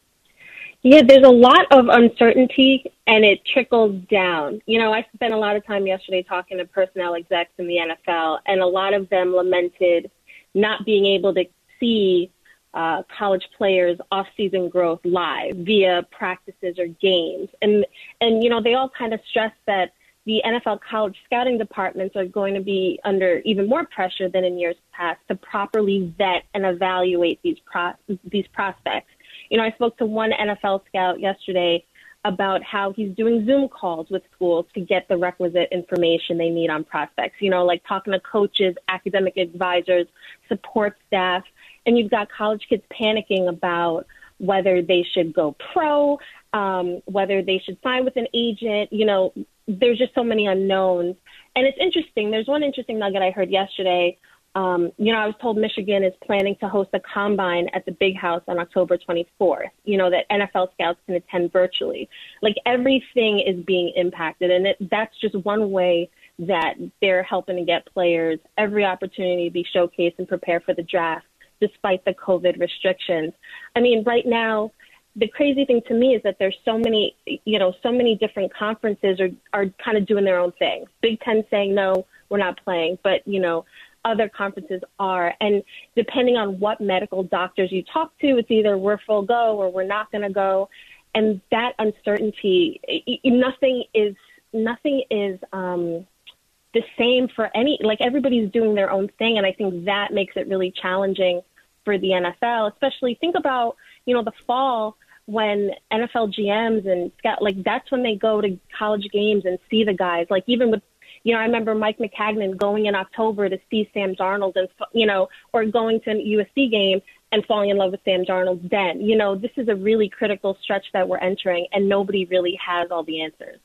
[SPEAKER 11] Yeah, there's a lot of uncertainty, and it trickles down. You know, I spent a lot of time yesterday talking to personnel execs in the N F L, and a lot of them lamented not being able to see uh, college players' off-season growth live via practices or games. And, and you know, they all kind of stressed that the N F L college scouting departments are going to be under even more pressure than in years past to properly vet and evaluate these pro- these prospects. You know, I spoke to one N F L scout yesterday about how he's doing Zoom calls with schools to get the requisite information they need on prospects, you know, like talking to coaches, academic advisors, support staff. And you've got college kids panicking about whether they should go pro, um, whether they should sign with an agent. You know, there's just so many unknowns. And it's interesting. There's one interesting nugget I heard yesterday. Um, you know, I was told Michigan is planning to host a combine at the Big House on October twenty-fourth, you know, that N F L scouts can attend virtually. Like, everything is being impacted, and it, that's just one way that they're helping to get players every opportunity to be showcased and prepare for the draft, despite the COVID restrictions. I mean, right now, the crazy thing to me is that there's so many, you know, so many different conferences are, are kind of doing their own thing. Big Ten saying, no, we're not playing, but, you know, other conferences are. And depending on what medical doctors you talk to, it's either we're full go or we're not going to go. And that uncertainty, nothing is, nothing is um, the same for any, like, everybody's doing their own thing. And I think that makes it really challenging for the N F L, especially think about, you know, the fall when N F L G Ms and scout, like, that's when they go to college games and see the guys. Like, even with, you know, I remember Mike McCagnon going in October to see Sam Darnold and, you know, or going to a U S C game and falling in love with Sam Darnold then. You know, this is a really critical stretch that we're entering, and nobody really has all the answers.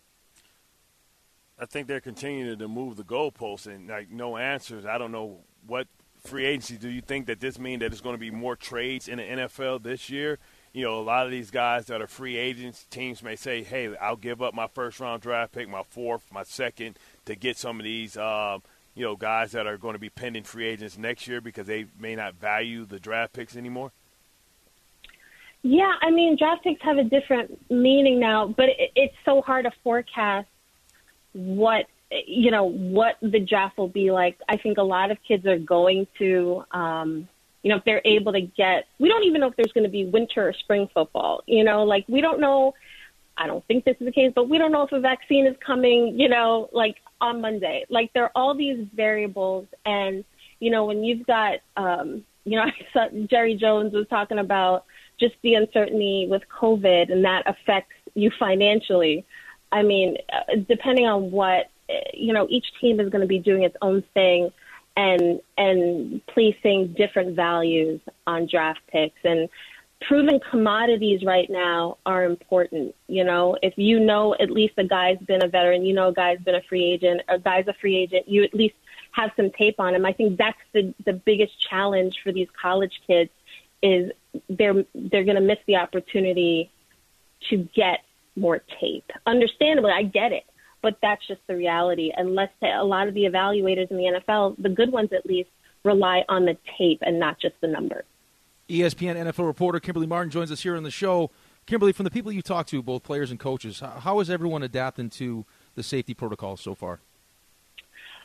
[SPEAKER 3] I think they're continuing to move the goalposts and, like, no answers. I don't know what free agency. Do you think that this means that there's going to be more trades in the N F L this year? You know, a lot of these guys that are free agents, teams may say, hey, I'll give up my first-round draft pick, my fourth, my second, to get some of these, um, you know, guys that are going to be pending free agents next year because they may not value the draft picks anymore?
[SPEAKER 11] Yeah, I mean, draft picks have a different meaning now, but it, it's so hard to forecast what, you know, what the draft will be like. I think a lot of kids are going to um, – you know, if they're able to get, we don't even know if there's going to be winter or spring football, you know, like, we don't know, I don't think this is the case, but we don't know if a vaccine is coming, you know, like, on Monday. Like, there are all these variables, and, you know, when you've got, um, you know, I saw Jerry Jones was talking about just the uncertainty with COVID, and that affects you financially. I mean, depending on what, you know, each team is going to be doing its own thing, and and placing different values on draft picks. And proven commodities right now are important. You know, if you know at least a guy's been a veteran, you know a guy's been a free agent, a guy's a free agent, you at least have some tape on him. I think that's the, the biggest challenge for these college kids is they're they're going to miss the opportunity to get more tape. Understandably, I get it. But that's just the reality. Unless a lot of the evaluators in the N F L, the good ones at least, rely on the tape and not just the numbers.
[SPEAKER 4] E S P N N F L reporter Kimberly Martin joins us here on the show. Kimberly, from the people you talk to, both players and coaches, how is everyone adapting to the safety protocols so far?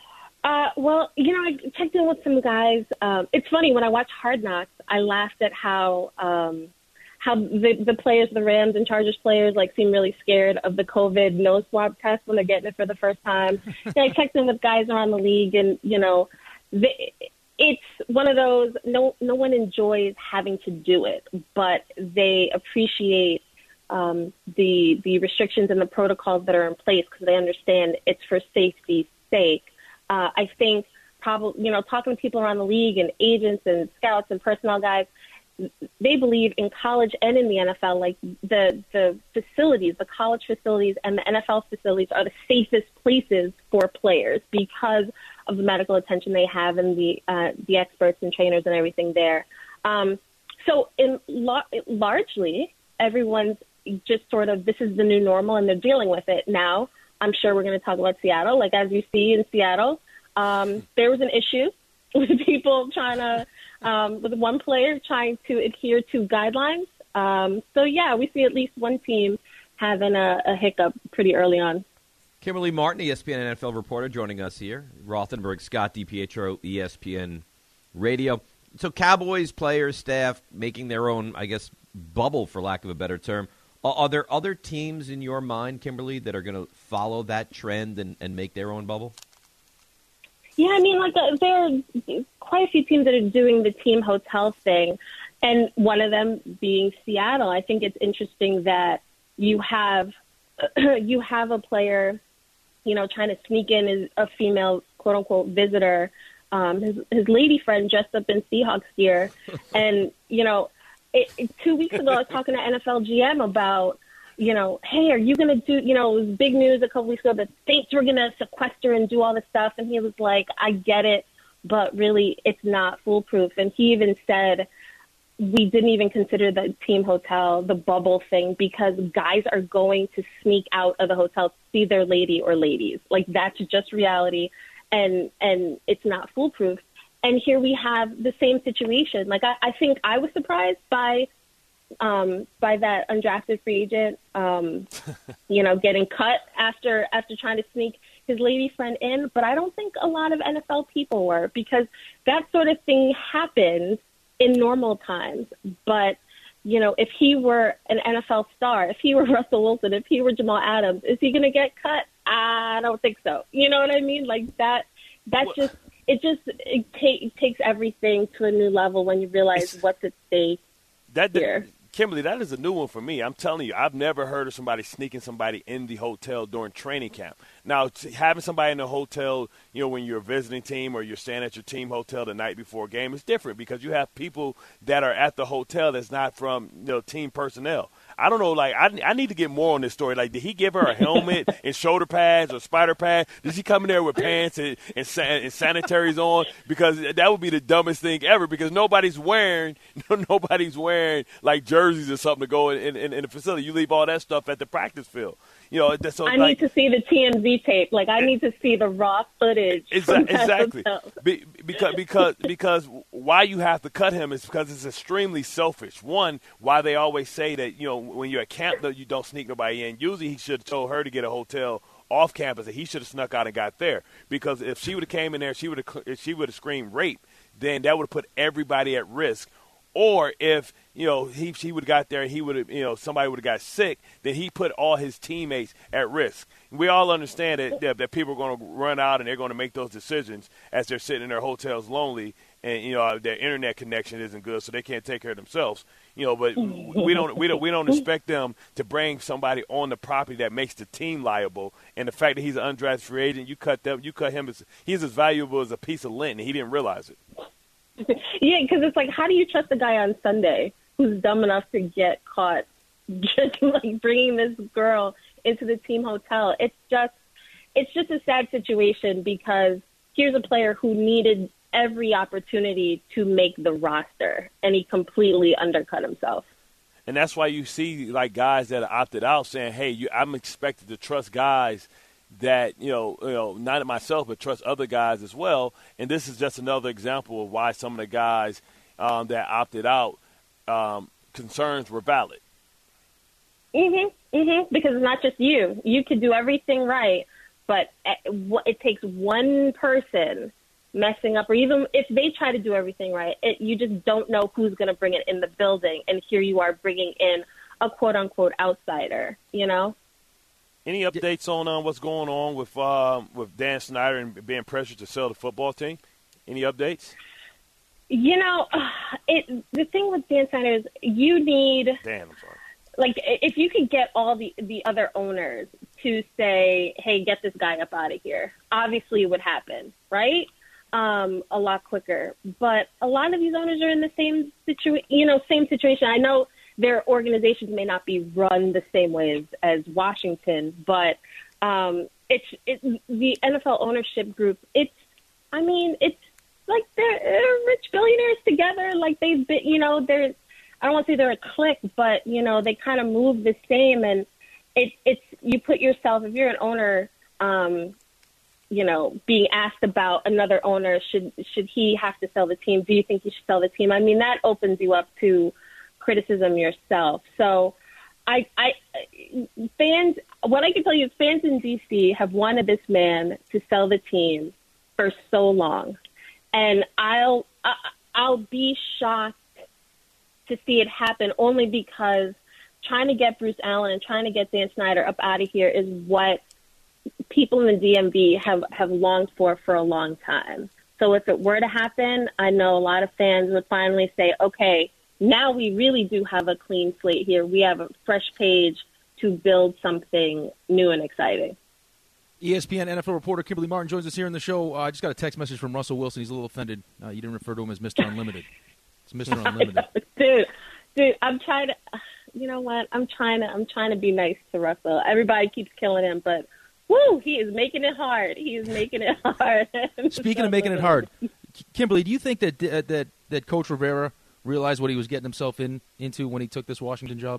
[SPEAKER 11] Uh, well, you know, I checked in with some guys. Um, it's funny, when I watch Hard Knocks, I laughed at how um, how the, the players, the Rams and Chargers players, like, seem really scared of the COVID nose swab test when they're getting it for the first time. And I checked in with guys around the league, and, you know, they, it's one of those, no, no one enjoys having to do it, but they appreciate um, the the restrictions and the protocols that are in place because they understand it's for safety's sake. Uh, I think probably, you know, talking to people around the league and agents and scouts and personnel guys, they believe in college and in the N F L, like the the facilities, the college facilities and the N F L facilities are the safest places for players because of the medical attention they have and the uh, the experts and trainers and everything there. Um, so in lo- largely, everyone's just sort of, this is the new normal and they're dealing with it. Now, I'm sure we're going to talk about Seattle. Like, as you see in Seattle, um, there was an issue with people trying to, um, with one player trying to adhere to guidelines. Um, so, yeah, we see at least one team having a, a hiccup pretty early on.
[SPEAKER 2] Kimberly Martin, E S P N N F L reporter, joining us here. Rothenberg, Scott DiPietro, E S P N Radio. So Cowboys players, staff, making their own, I guess, bubble, for lack of a better term. Are there other teams in your mind, Kimberly, that are going to follow that trend and, and make their own bubble?
[SPEAKER 11] Yeah, I mean, like uh, there are quite a few teams that are doing the team hotel thing, and one of them being Seattle. I think it's interesting that you have you have a player, you know, trying to sneak in as a female quote unquote visitor. Um, his his lady friend dressed up in Seahawks gear, and you know. It, it, two weeks ago, I was talking to N F L G M about, you know, hey, are you going to do, you know, it was big news a couple weeks ago that Saints were going to sequester and do all this stuff. And he was like, I get it, but really it's not foolproof. And he even said we didn't even consider the team hotel, the bubble thing, because guys are going to sneak out of the hotel to see their lady or ladies. Like, that's just reality. And, and it's not foolproof. And here we have the same situation. Like, I, I think I was surprised by um, by that undrafted free agent, um, you know, getting cut after after trying to sneak his lady friend in. But I don't think a lot of N F L people were, because that sort of thing happens in normal times. But, you know, if he were an N F L star, if he were Russell Wilson, if he were Jamal Adams, is he going to get cut? I don't think so. You know what I mean? Like, that, that just... It just it, ta- it takes everything to a new level when you realize what's at stake
[SPEAKER 3] that,
[SPEAKER 11] here.
[SPEAKER 3] Kimberly, that is a new one for me. I'm telling you, I've never heard of somebody sneaking somebody in the hotel during training camp. Now, t- having somebody in the hotel, you know, when you're a visiting team or you're staying at your team hotel the night before a game is different, because you have people that are at the hotel that's not from, you know, team personnel. I don't know, like, I, I need to get more on this story. Like, did he give her a helmet and shoulder pads or spider pads? Did she come in there with pants and, and, san- and sanitaries on? Because that would be the dumbest thing ever, because nobody's wearing, nobody's wearing, like, jerseys or something to go in, in, in the facility. You leave all that stuff at the practice field. You know, so,
[SPEAKER 11] I
[SPEAKER 3] like,
[SPEAKER 11] need to see the T M Z tape. Like, I need to see the raw footage.
[SPEAKER 3] Exa- exactly. Be, because because because why you have to cut him is because it's extremely selfish. One, why they always say that, you know, when you're at camp, you don't sneak nobody in. Usually he should have told her to get a hotel off campus, and he should have snuck out and got there. Because if she would have came in there, she would have if she would have screamed rape, then that would have put everybody at risk. Or if, you know, he he would have got there and he would have, you know, somebody would have got sick, then he put all his teammates at risk. We all understand that, that, that people are going to run out and they're going to make those decisions as they're sitting in their hotels lonely, and, you know, their internet connection isn't good, so they can't take care of themselves. You know, but we don't we don't we don't expect them to bring somebody on the property that makes the team liable. And the fact that he's an undrafted free agent, you cut them, you cut him as he's as valuable as a piece of lint, and he didn't realize it.
[SPEAKER 11] Yeah, because it's like, how do you trust a guy on Sunday who's dumb enough to get caught just like bringing this girl into the team hotel? It's just, it's just a sad situation, because here's a player who needed every opportunity to make the roster, and he completely undercut himself.
[SPEAKER 3] And that's why you see, like, guys that are opted out saying, hey, you, I'm expected to trust guys that, you know, you know, not myself, but trust other guys as well. And this is just another example of why some of the guys um, that opted out, um, concerns were valid.
[SPEAKER 11] Mhm, mhm. Because it's not just you. You could do everything right, But it takes one person messing up, or even if they try to do everything right, it, you just don't know who's going to bring it in the building. And here you are bringing in a quote-unquote outsider, you know?
[SPEAKER 3] Any updates on uh, what's going on with um, with Dan Snyder and being pressured to sell the football team? Any updates?
[SPEAKER 11] You know, it, the thing with Dan Snyder is you need –
[SPEAKER 3] Dan, I'm sorry.
[SPEAKER 11] Like, if you could get all the, the other owners to say, hey, get this guy up out of here, obviously it would happen, right? Um, a lot quicker. But a lot of these owners are in the same situation, you know, same situation. I know their organizations may not be run the same way as, as Washington, but um, it's it, the N F L ownership group. It's, I mean, it's like they're, they're rich billionaires together. Like they've been, you know, they're, I don't want to say they're a clique, but, you know, they kind of move the same. And it, it's, you put yourself, if you're an owner, um, you know, being asked about another owner, should should he have to sell the team? Do you think he should sell the team? I mean, that opens you up to criticism yourself. So I, I fans, what I can tell you is fans in D C have wanted this man to sell the team for so long. And I'll, I'll be shocked to see it happen only because trying to get Bruce Allen and trying to get Dan Snyder up out of here is what people in the D M V have, have longed for for a long time. So if it were to happen, I know a lot of fans would finally say, okay, now we really do have a clean slate here. We have a fresh page to build something new and exciting.
[SPEAKER 4] E S P N N F L reporter Kimberly Martin joins us here in the show. Uh, I just got a text message from Russell Wilson. He's a little offended. Uh, you didn't refer to him as Mister Unlimited. It's Mister Unlimited.
[SPEAKER 11] dude, dude, I'm trying to, you know what? I'm trying to, I'm trying to be nice to Russell. Everybody keeps killing him, but woo, he is making it hard. He is making it hard.
[SPEAKER 4] Speaking of making it hard, Kimberly, do you think that uh, that that Coach Rivera realized what he was getting himself in into when he took this Washington job?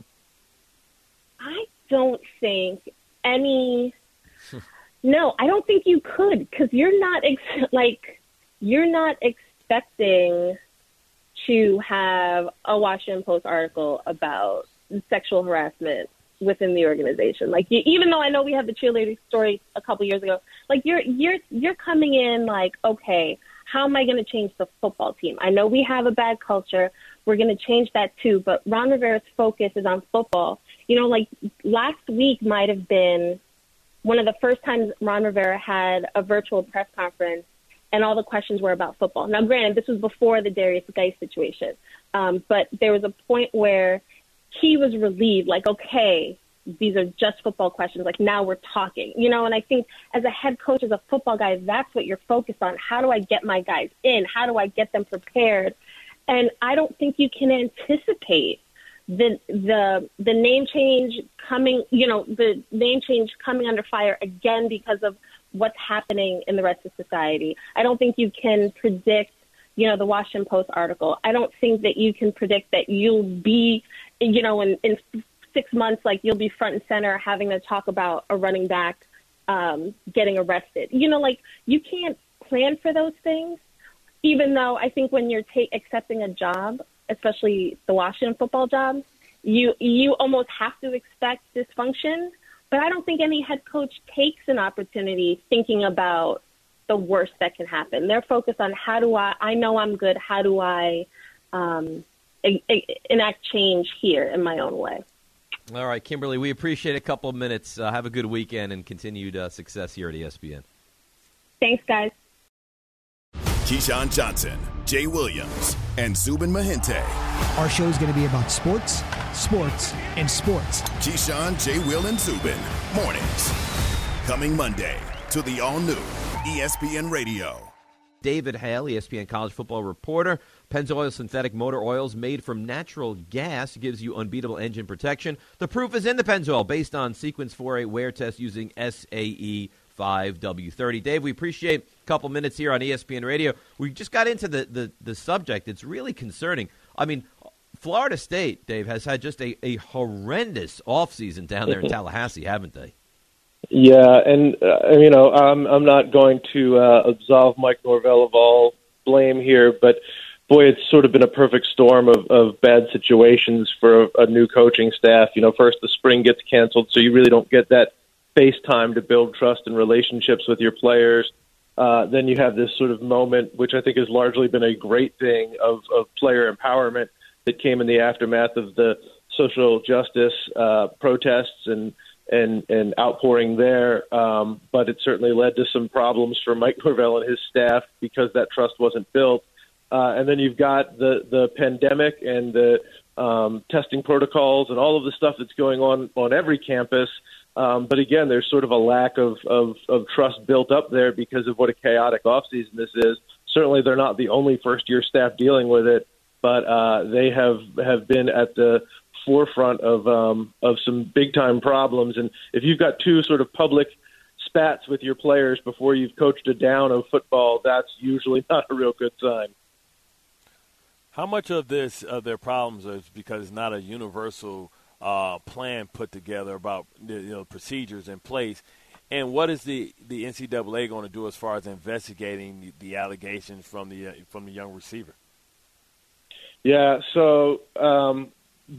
[SPEAKER 11] I don't think any. No, I don't think you could, because you're not ex- like you're not expecting to have a Washington Post article about sexual harassment within the organization. Like, you, even though I know we had the cheerleading story a couple years ago, like you're you're you're coming in like, okay, how am I going to change the football team? I know we have a bad culture. We're going to change that too. But Ron Rivera's focus is on football. You know, like last week might have been one of the first times Ron Rivera had a virtual press conference and all the questions were about football. Now, granted, this was before the Darius Geis situation, um, but there was a point where he was relieved, like, okay, these are just football questions. Like, now we're talking, you know, and I think as a head coach, as a football guy, that's what you're focused on. How do I get my guys in? How do I get them prepared? And I don't think you can anticipate the the the name change coming, you know, the name change coming under fire again because of what's happening in the rest of society. I don't think you can predict, you know, the Washington Post article. I don't think that you can predict that you'll be, you know, in, in six months, like you'll be front and center having to talk about a running back um, getting arrested. You know, like you can't plan for those things, even though I think when you're ta- accepting a job, especially the Washington football job, you you almost have to expect dysfunction. But I don't think any head coach takes an opportunity thinking about the worst that can happen. They're focused on how do I, I know I'm good, how do I um, e- e- enact change here in my own way.
[SPEAKER 2] All right, Kimberly, we appreciate a couple of minutes. Uh, have a good weekend and continued uh, success here at E S P N.
[SPEAKER 11] Thanks, guys.
[SPEAKER 1] Keyshawn Johnson, Jay Williams, and Zubin Mahente.
[SPEAKER 7] Our show is going to be about sports, sports, and sports.
[SPEAKER 1] Keyshawn, Jay, Will, and Zubin. Mornings. Coming Monday to the all-new E S P N Radio.
[SPEAKER 2] David Hale, E S P N college football reporter. Pennzoil synthetic motor oils made from natural gas gives you unbeatable engine protection. The proof is in the Pennzoil, based on Sequence four A wear test using S A E five W thirty. Dave, we appreciate a couple minutes here on E S P N Radio. We just got into the, the, the subject. It's really concerning. I mean, Florida State, Dave, has had just a, a horrendous offseason down there in Tallahassee, haven't they?
[SPEAKER 12] Yeah, and, uh, you know, I'm, I'm not going to uh, absolve Mike Norvell of all blame here, but, boy, it's sort of been a perfect storm of, of bad situations for a, a new coaching staff. You know, first the spring gets canceled, so you really don't get that space time to build trust and relationships with your players. Uh, then you have this sort of moment, which I think has largely been a great thing, of, of player empowerment that came in the aftermath of the social justice uh, protests and, and, and outpouring there. Um, but it certainly led to some problems for Mike Norvell and his staff because that trust wasn't built. Uh, and then you've got the, the pandemic and the um, testing protocols and all of the stuff that's going on on every campus. Um, but again, there's sort of a lack of, of, of trust built up there because of what a chaotic offseason this is. Certainly they're not the only first-year staff dealing with it, but uh, they have, have been at the forefront of um, of some big-time problems. And if you've got two sort of public spats with your players before you've coached a down of football, that's usually not a real good sign.
[SPEAKER 3] How much of this, of their problems, is because it's not a universal uh, plan put together about, you know, procedures in place? And what is the, the N C double A going to do as far as investigating the, the allegations from the uh, from the young receiver?
[SPEAKER 12] Yeah, so um,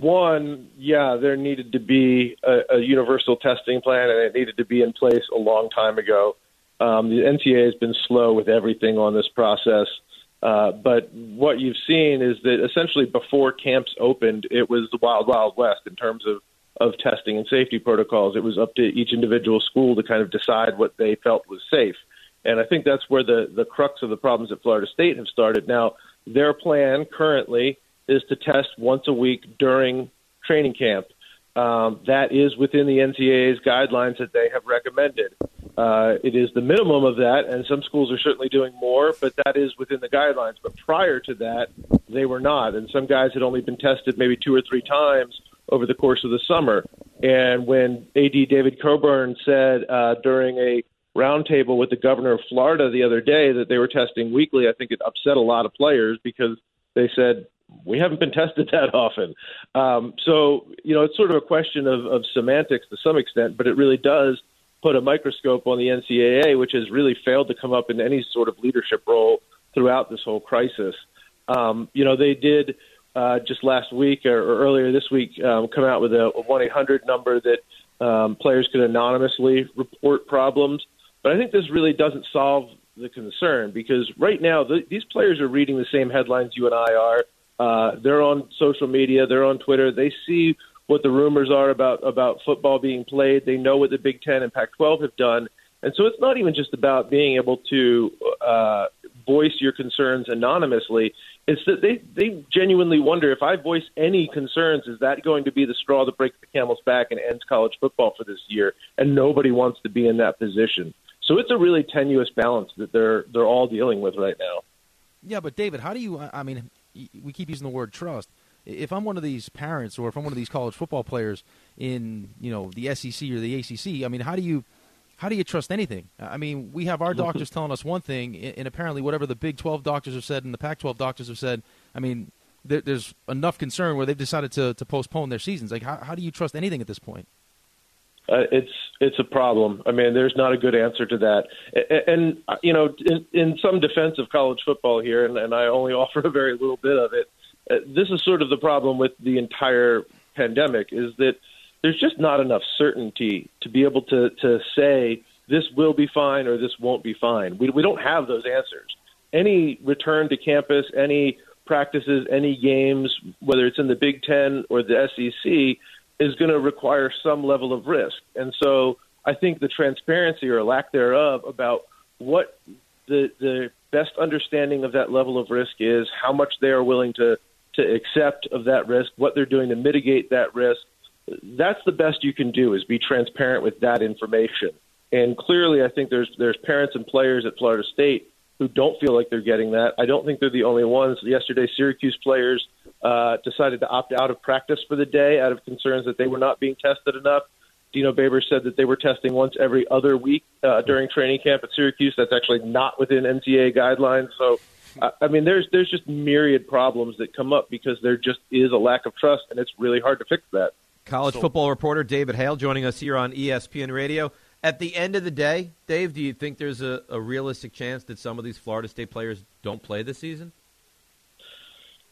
[SPEAKER 12] one, yeah, there needed to be a, a universal testing plan, and it needed to be in place a long time ago. Um, the N C double A has been slow with everything on this process. Uh, but what you've seen is that essentially before camps opened, it was the wild, wild west in terms of, of testing and safety protocols. It was up to each individual school to kind of decide what they felt was safe. And I think that's where the, the crux of the problems at Florida State have started. Now, their plan currently is to test once a week during training camp. Um, that is within the N C double A's guidelines that they have recommended. Uh, it is the minimum of that, and some schools are certainly doing more, but that is within the guidelines. But prior to that, they were not, and some guys had only been tested maybe two or three times over the course of the summer. And when A D David Coburn said uh, during a roundtable with the governor of Florida the other day that they were testing weekly, I think it upset a lot of players because they said, we haven't been tested that often. Um, so, you know, it's sort of a question of, of semantics to some extent, but it really does put a microscope on the N C double A, which has really failed to come up in any sort of leadership role throughout this whole crisis. Um, you know, they did uh, just last week or, or earlier this week um, come out with a one eight hundred number that um, players could anonymously report problems. But I think this really doesn't solve the concern because right now the, these players are reading the same headlines you and I are. Uh, they're on social media. They're on Twitter. They see what the rumors are about, about football being played. They know what the Big Ten and Pac twelve have done. And so it's not even just about being able to uh, voice your concerns anonymously. It's that they, they genuinely wonder, if I voice any concerns, is that going to be the straw that breaks the camel's back and ends college football for this year? And nobody wants to be in that position. So it's a really tenuous balance that they're they're all dealing with right now.
[SPEAKER 4] Yeah, but David, how do you, I mean, we keep using the word trust. If I'm one of these parents or if I'm one of these college football players in, you know, the S E C or the A C C, I mean, how do you how do you trust anything? I mean, we have our doctors telling us one thing, and apparently whatever the Big twelve doctors have said and the Pac twelve doctors have said, I mean, there, there's enough concern where they've decided to, to postpone their seasons. Like, how, how do you trust anything at this point?
[SPEAKER 12] Uh, it's it's a problem. I mean, there's not a good answer to that. And, and you know, in, in some defense of college football here, and, and I only offer a very little bit of it, uh, this is sort of the problem with the entire pandemic, is that there's just not enough certainty to be able to, to say this will be fine or this won't be fine. We, we don't have those answers. Any return to campus, any practices, any games, whether it's in the Big Ten or the S E C, is going to require some level of risk. And so I think the transparency or lack thereof about what the the best understanding of that level of risk is, how much they are willing to, to accept of that risk, what they're doing to mitigate that risk, that's the best you can do, is be transparent with that information. And clearly I think there's there's parents and players at Florida State who don't feel like they're getting that. I don't think they're the only ones. Yesterday, Syracuse players uh, decided to opt out of practice for the day out of concerns that they were not being tested enough. Dino Baber said that they were testing once every other week uh, during training camp at Syracuse. That's actually not within N C double A guidelines. So, uh, I mean, there's there's just myriad problems that come up because there just is a lack of trust, and it's really hard to fix that.
[SPEAKER 2] College
[SPEAKER 3] So-
[SPEAKER 2] football reporter David Hale joining us here on E S P N Radio. At the end of the day, Dave, do you think there's a, a realistic chance that some of these Florida State players don't play this season?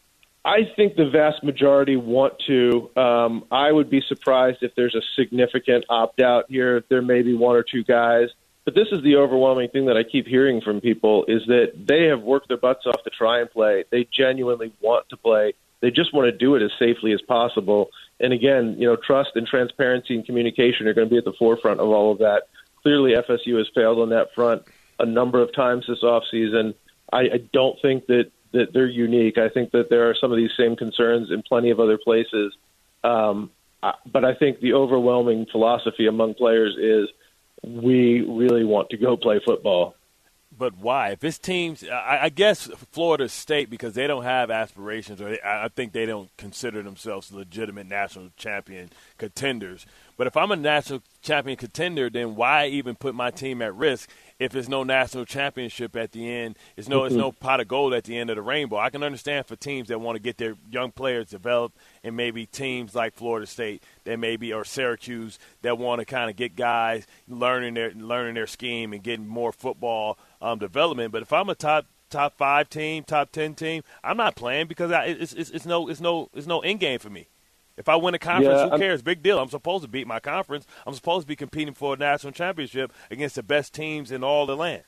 [SPEAKER 12] I think the vast majority want to. Um, I would be surprised if there's a significant opt-out here. There may be one or two guys. But this is the overwhelming thing that I keep hearing from people is that they have worked their butts off to try and play. They genuinely want to play. They just want to do it as safely as possible. And again, you know, trust and transparency and communication are going to be at the forefront of all of that. Clearly, F S U has failed on that front a number of times this offseason. I, I don't think that that they're unique. I think that there are some of these same concerns in plenty of other places. Um, but I think the overwhelming philosophy among players is we really want to go play football.
[SPEAKER 3] But why? If it's teams, I, I guess Florida State, because they don't have aspirations, or they, I think they don't consider themselves legitimate national champion contenders. But if I'm a national champion contender, then why even put my team at risk if there's no national championship at the end? There's no, there's no pot of gold at the end of the rainbow. I can understand for teams that want to get their young players developed, and maybe teams like Florida State that maybe or Syracuse that want to kind of get guys learning their learning their scheme and getting more football um, development. But if I'm a top top five team, top ten team, I'm not playing because I, it's, it's it's no it's no it's no end game for me. If I win a conference,
[SPEAKER 12] yeah,
[SPEAKER 3] who cares? Big deal. I'm supposed to beat my conference. I'm supposed to be competing for a national championship against the best teams in all the land.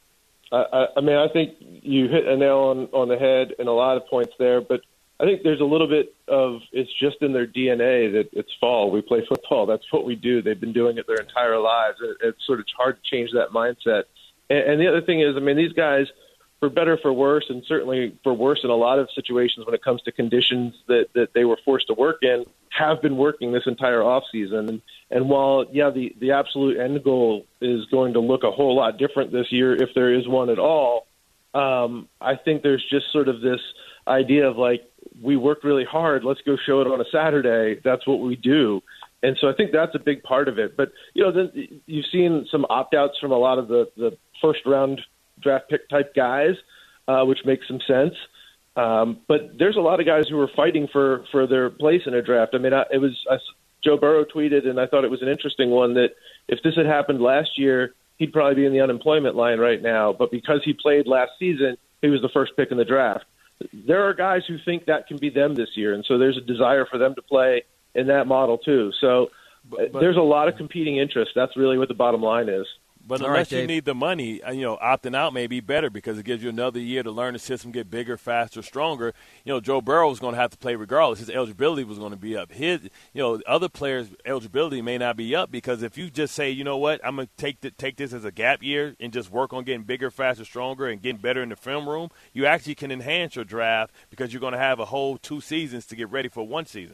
[SPEAKER 12] I, I mean, I think you hit a nail on, on the head in a lot of points there, but I think there's a little bit of it's just in their D N A that it's fall. We play football. That's what we do. They've been doing it their entire lives. It, it's sort of hard to change that mindset. And, and the other thing is, I mean, these guys, for better, for worse, and certainly for worse in a lot of situations when it comes to conditions that, that they were forced to work in, have been working this entire offseason. And, and while, yeah, the, the absolute end goal is going to look a whole lot different this year if there is one at all, um, I think there's just sort of this idea of, like, we worked really hard, let's go show it on a Saturday. That's what we do. And so I think that's a big part of it. But, you know, then you've seen some opt-outs from a lot of the, the first-round draft pick type guys, uh, which makes some sense. Um, but there's a lot of guys who are fighting for, for their place in a draft. I mean, I, it was I, Joe Burrow tweeted, and I thought it was an interesting one, that if this had happened last year, he'd probably be in the unemployment line right now. But because he played last season, he was the first pick in the draft. There are guys who think that can be them this year, and so there's a desire for them to play in that model too. So but, but, there's a lot of competing interests. That's really what the bottom line is.
[SPEAKER 3] But unless right, you need the money, you know, opting out may be better because it gives you another year to learn the system, get bigger, faster, stronger. You know, Joe Burrow was going to have to play regardless. His eligibility was going to be up. His, you know, other players' eligibility may not be up because if you just say, you know what, I'm going to take the, take this as a gap year and just work on getting bigger, faster, stronger, and getting better in the film room, you actually can enhance your draft because you're going to have a whole two seasons to get ready for one season.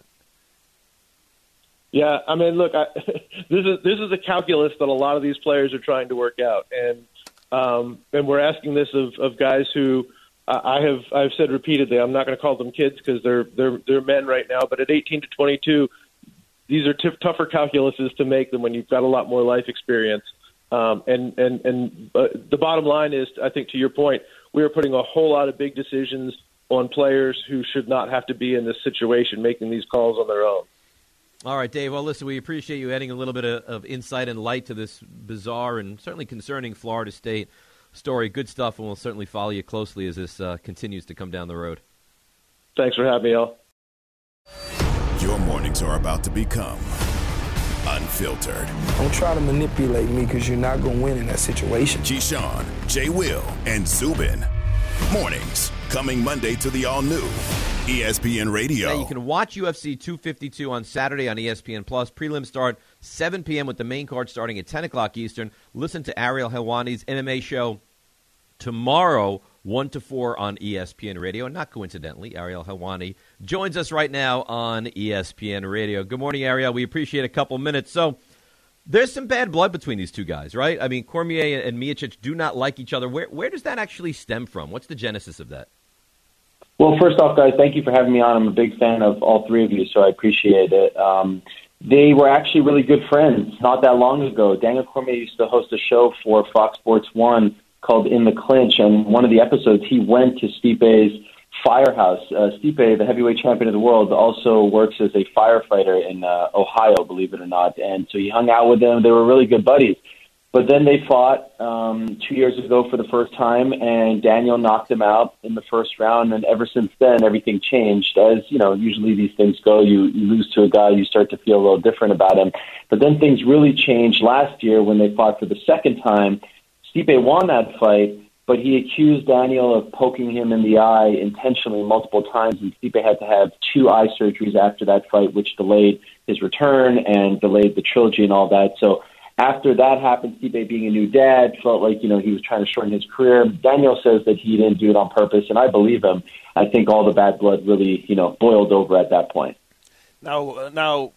[SPEAKER 12] Yeah, I mean, look, I, this is this is a calculus that a lot of these players are trying to work out, and um, and we're asking this of, of guys who uh, I have I've said repeatedly. I'm not going to call them kids because they're they're they're men right now, but at eighteen to twenty-two, these are t- tougher calculuses to make than when you've got a lot more life experience. Um, and and and uh, the bottom line is, I think, to your point, we are putting a whole lot of big decisions on players who should not have to be in this situation, making these calls on their own.
[SPEAKER 2] All right, Dave. Well, listen, we appreciate you adding a little bit of, of insight and light to this bizarre and certainly concerning Florida State story. Good stuff, and we'll certainly follow you closely as this uh, continues to come down the road.
[SPEAKER 12] Thanks for having me, Al.
[SPEAKER 1] Your mornings are about to become unfiltered.
[SPEAKER 13] Don't try to manipulate me because you're not going to win in that situation.
[SPEAKER 1] Keyshawn, J. Will, and Zubin. Mornings coming Monday to the all-new E S P N Radio.
[SPEAKER 2] Yeah, you can watch U F C two fifty-two on Saturday on E S P N Plus. Prelims start seven p.m. with the main card starting at ten o'clock Eastern. Listen to Ariel Helwani's M M A show tomorrow, one to four on E S P N Radio. And not coincidentally, Ariel Helwani joins us right now on E S P N Radio. Good morning, Ariel. We appreciate a couple minutes. So there's some bad blood between these two guys, right? I mean, Cormier and Miocic do not like each other. Where, where does that actually stem from? What's the genesis of that?
[SPEAKER 14] Well, first off, guys, thank you for having me on. I'm a big fan of all three of you, so I appreciate it. Um, they were actually really good friends not that long ago. Daniel Cormier used to host a show for Fox Sports one called In the Clinch, and one of the episodes he went to Stipe's firehouse. Uh, Stipe, the heavyweight champion of the world, also works as a firefighter in uh, Ohio, believe it or not, and so he hung out with them. They were really good buddies. But then they fought um, two years ago for the first time, and Daniel knocked him out in the first round. And ever since then, everything changed. As you know, usually these things go. You, you lose to a guy, you start to feel a little different about him. But then things really changed last year when they fought for the second time. Stipe won that fight, but he accused Daniel of poking him in the eye intentionally multiple times, and Stipe had to have two eye surgeries after that fight, which delayed his return and delayed the trilogy and all that. So after that happened, Stipe, being a new dad, felt like, you know, he was trying to shorten his career. Daniel says that he didn't do it on purpose, and I believe him. I think all the bad blood really, you know, boiled over at that point.
[SPEAKER 3] Now, uh, now,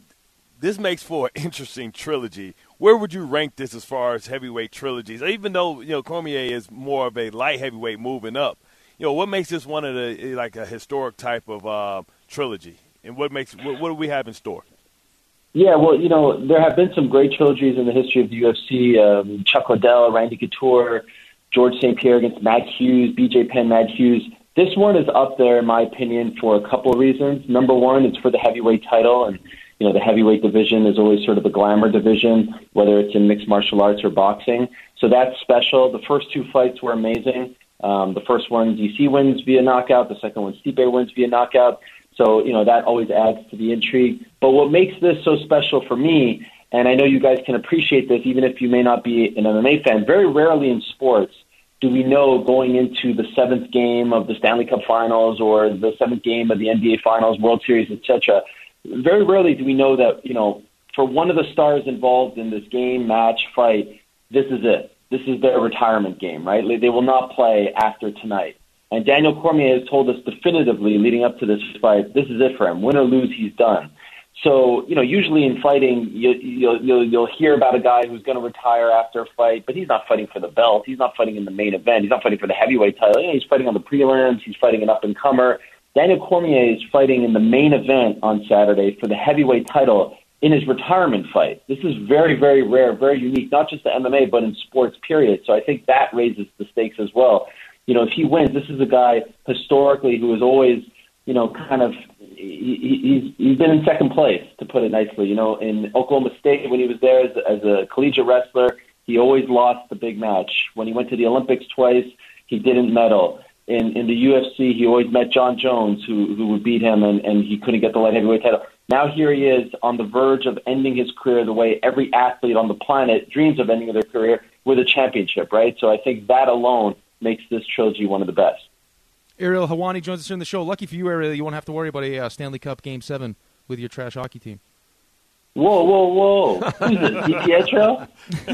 [SPEAKER 3] this makes for an interesting trilogy. Where would you rank this as far as heavyweight trilogies? Even though, you know, Cormier is more of a light heavyweight moving up, you know, what makes this one of the, like, a historic type of uh, trilogy? And what makes what, what do we have in store?
[SPEAKER 14] Yeah, well, you know, there have been some great trilogies in the history of the U F C. Um, Chuck Liddell, Randy Couture, George Saint Pierre against Matt Hughes, B J Penn, Matt Hughes. This one is up there, in my opinion, for a couple of reasons. Number one, it's for the heavyweight title, and you know, the heavyweight division is always sort of the glamour division, whether it's in mixed martial arts or boxing. So that's special. The first two fights were amazing. Um, the first one, D C wins via knockout. The second one, Stipe wins via knockout. So, you know, that always adds to the intrigue. But what makes this so special for me, and I know you guys can appreciate this, even if you may not be an M M A fan, very rarely in sports do we know going into the seventh game of the Stanley Cup Finals or the seventh game of the N B A Finals, World Series, et cetera, very rarely do we know that, you know, for one of the stars involved in this game, match, fight, this is it. This is their retirement game, right? They will not play after tonight. And Daniel Cormier has told us definitively leading up to this fight, this is it for him. Win or lose, he's done. So, you know, usually in fighting, you, you'll, you'll, you'll hear about a guy who's going to retire after a fight, but he's not fighting for the belt. He's not fighting in the main event. He's not fighting for the heavyweight title. You know, he's fighting on the prelims. He's fighting an up-and-comer. Daniel Cormier is fighting in the main event on Saturday for the heavyweight title in his retirement fight. This is very, very rare, very unique, not just the M M A, but in sports, period. So I think that raises the stakes as well. You know, if he wins, this is a guy historically who is always, you know, kind of, he, he's he's been in second place, to put it nicely. You know, in Oklahoma State, when he was there as, as a collegiate wrestler, he always lost the big match. When he went to the Olympics twice, he didn't medal. In in the U F C, he always met John Jones, who who would beat him, and, and he couldn't get the light heavyweight title. Now here he is on the verge of ending his career the way every athlete on the planet dreams of ending their career, with a championship, right? So I think that alone makes this trilogy one of the best.
[SPEAKER 4] Ariel Helwani joins us here in the show. Lucky for you, Ariel, you won't have to worry about a uh, Stanley Cup Game seven with your trash hockey team.
[SPEAKER 14] Whoa, whoa, whoa. Who's this, DiPietro?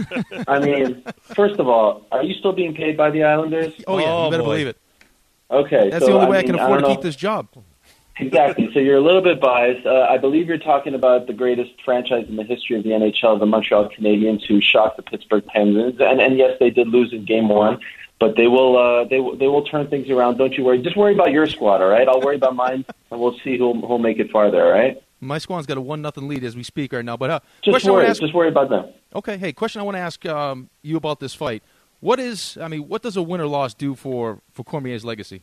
[SPEAKER 14] I mean, first of all, are you still being paid by the Islanders?
[SPEAKER 4] Oh, yeah,
[SPEAKER 14] oh,
[SPEAKER 4] you better
[SPEAKER 14] boy.
[SPEAKER 4] believe it.
[SPEAKER 14] Okay.
[SPEAKER 4] That's
[SPEAKER 14] so,
[SPEAKER 4] the only
[SPEAKER 14] I
[SPEAKER 4] way I,
[SPEAKER 14] mean,
[SPEAKER 4] can afford
[SPEAKER 14] I
[SPEAKER 4] to
[SPEAKER 14] know.
[SPEAKER 4] keep this job.
[SPEAKER 14] Exactly. So you're a little bit biased. Uh, I believe you're talking about the greatest franchise in the history of the N H L, the Montreal Canadiens, who shocked the Pittsburgh Penguins. And, and yes, they did lose in Game One, but they will uh, they will they will turn things around. Don't you worry. Just worry about your squad, all right? I'll worry about mine, and we'll see who'll who'll make it farther, all right?
[SPEAKER 4] My squad's got a one nothing lead as we speak right now. But uh,
[SPEAKER 14] just
[SPEAKER 4] question
[SPEAKER 14] worry.
[SPEAKER 4] I ask,
[SPEAKER 14] just worry about them.
[SPEAKER 4] Okay. Hey, question I want to ask um, you about this fight. What is? I mean, what does a win or loss do for for Cormier's legacy?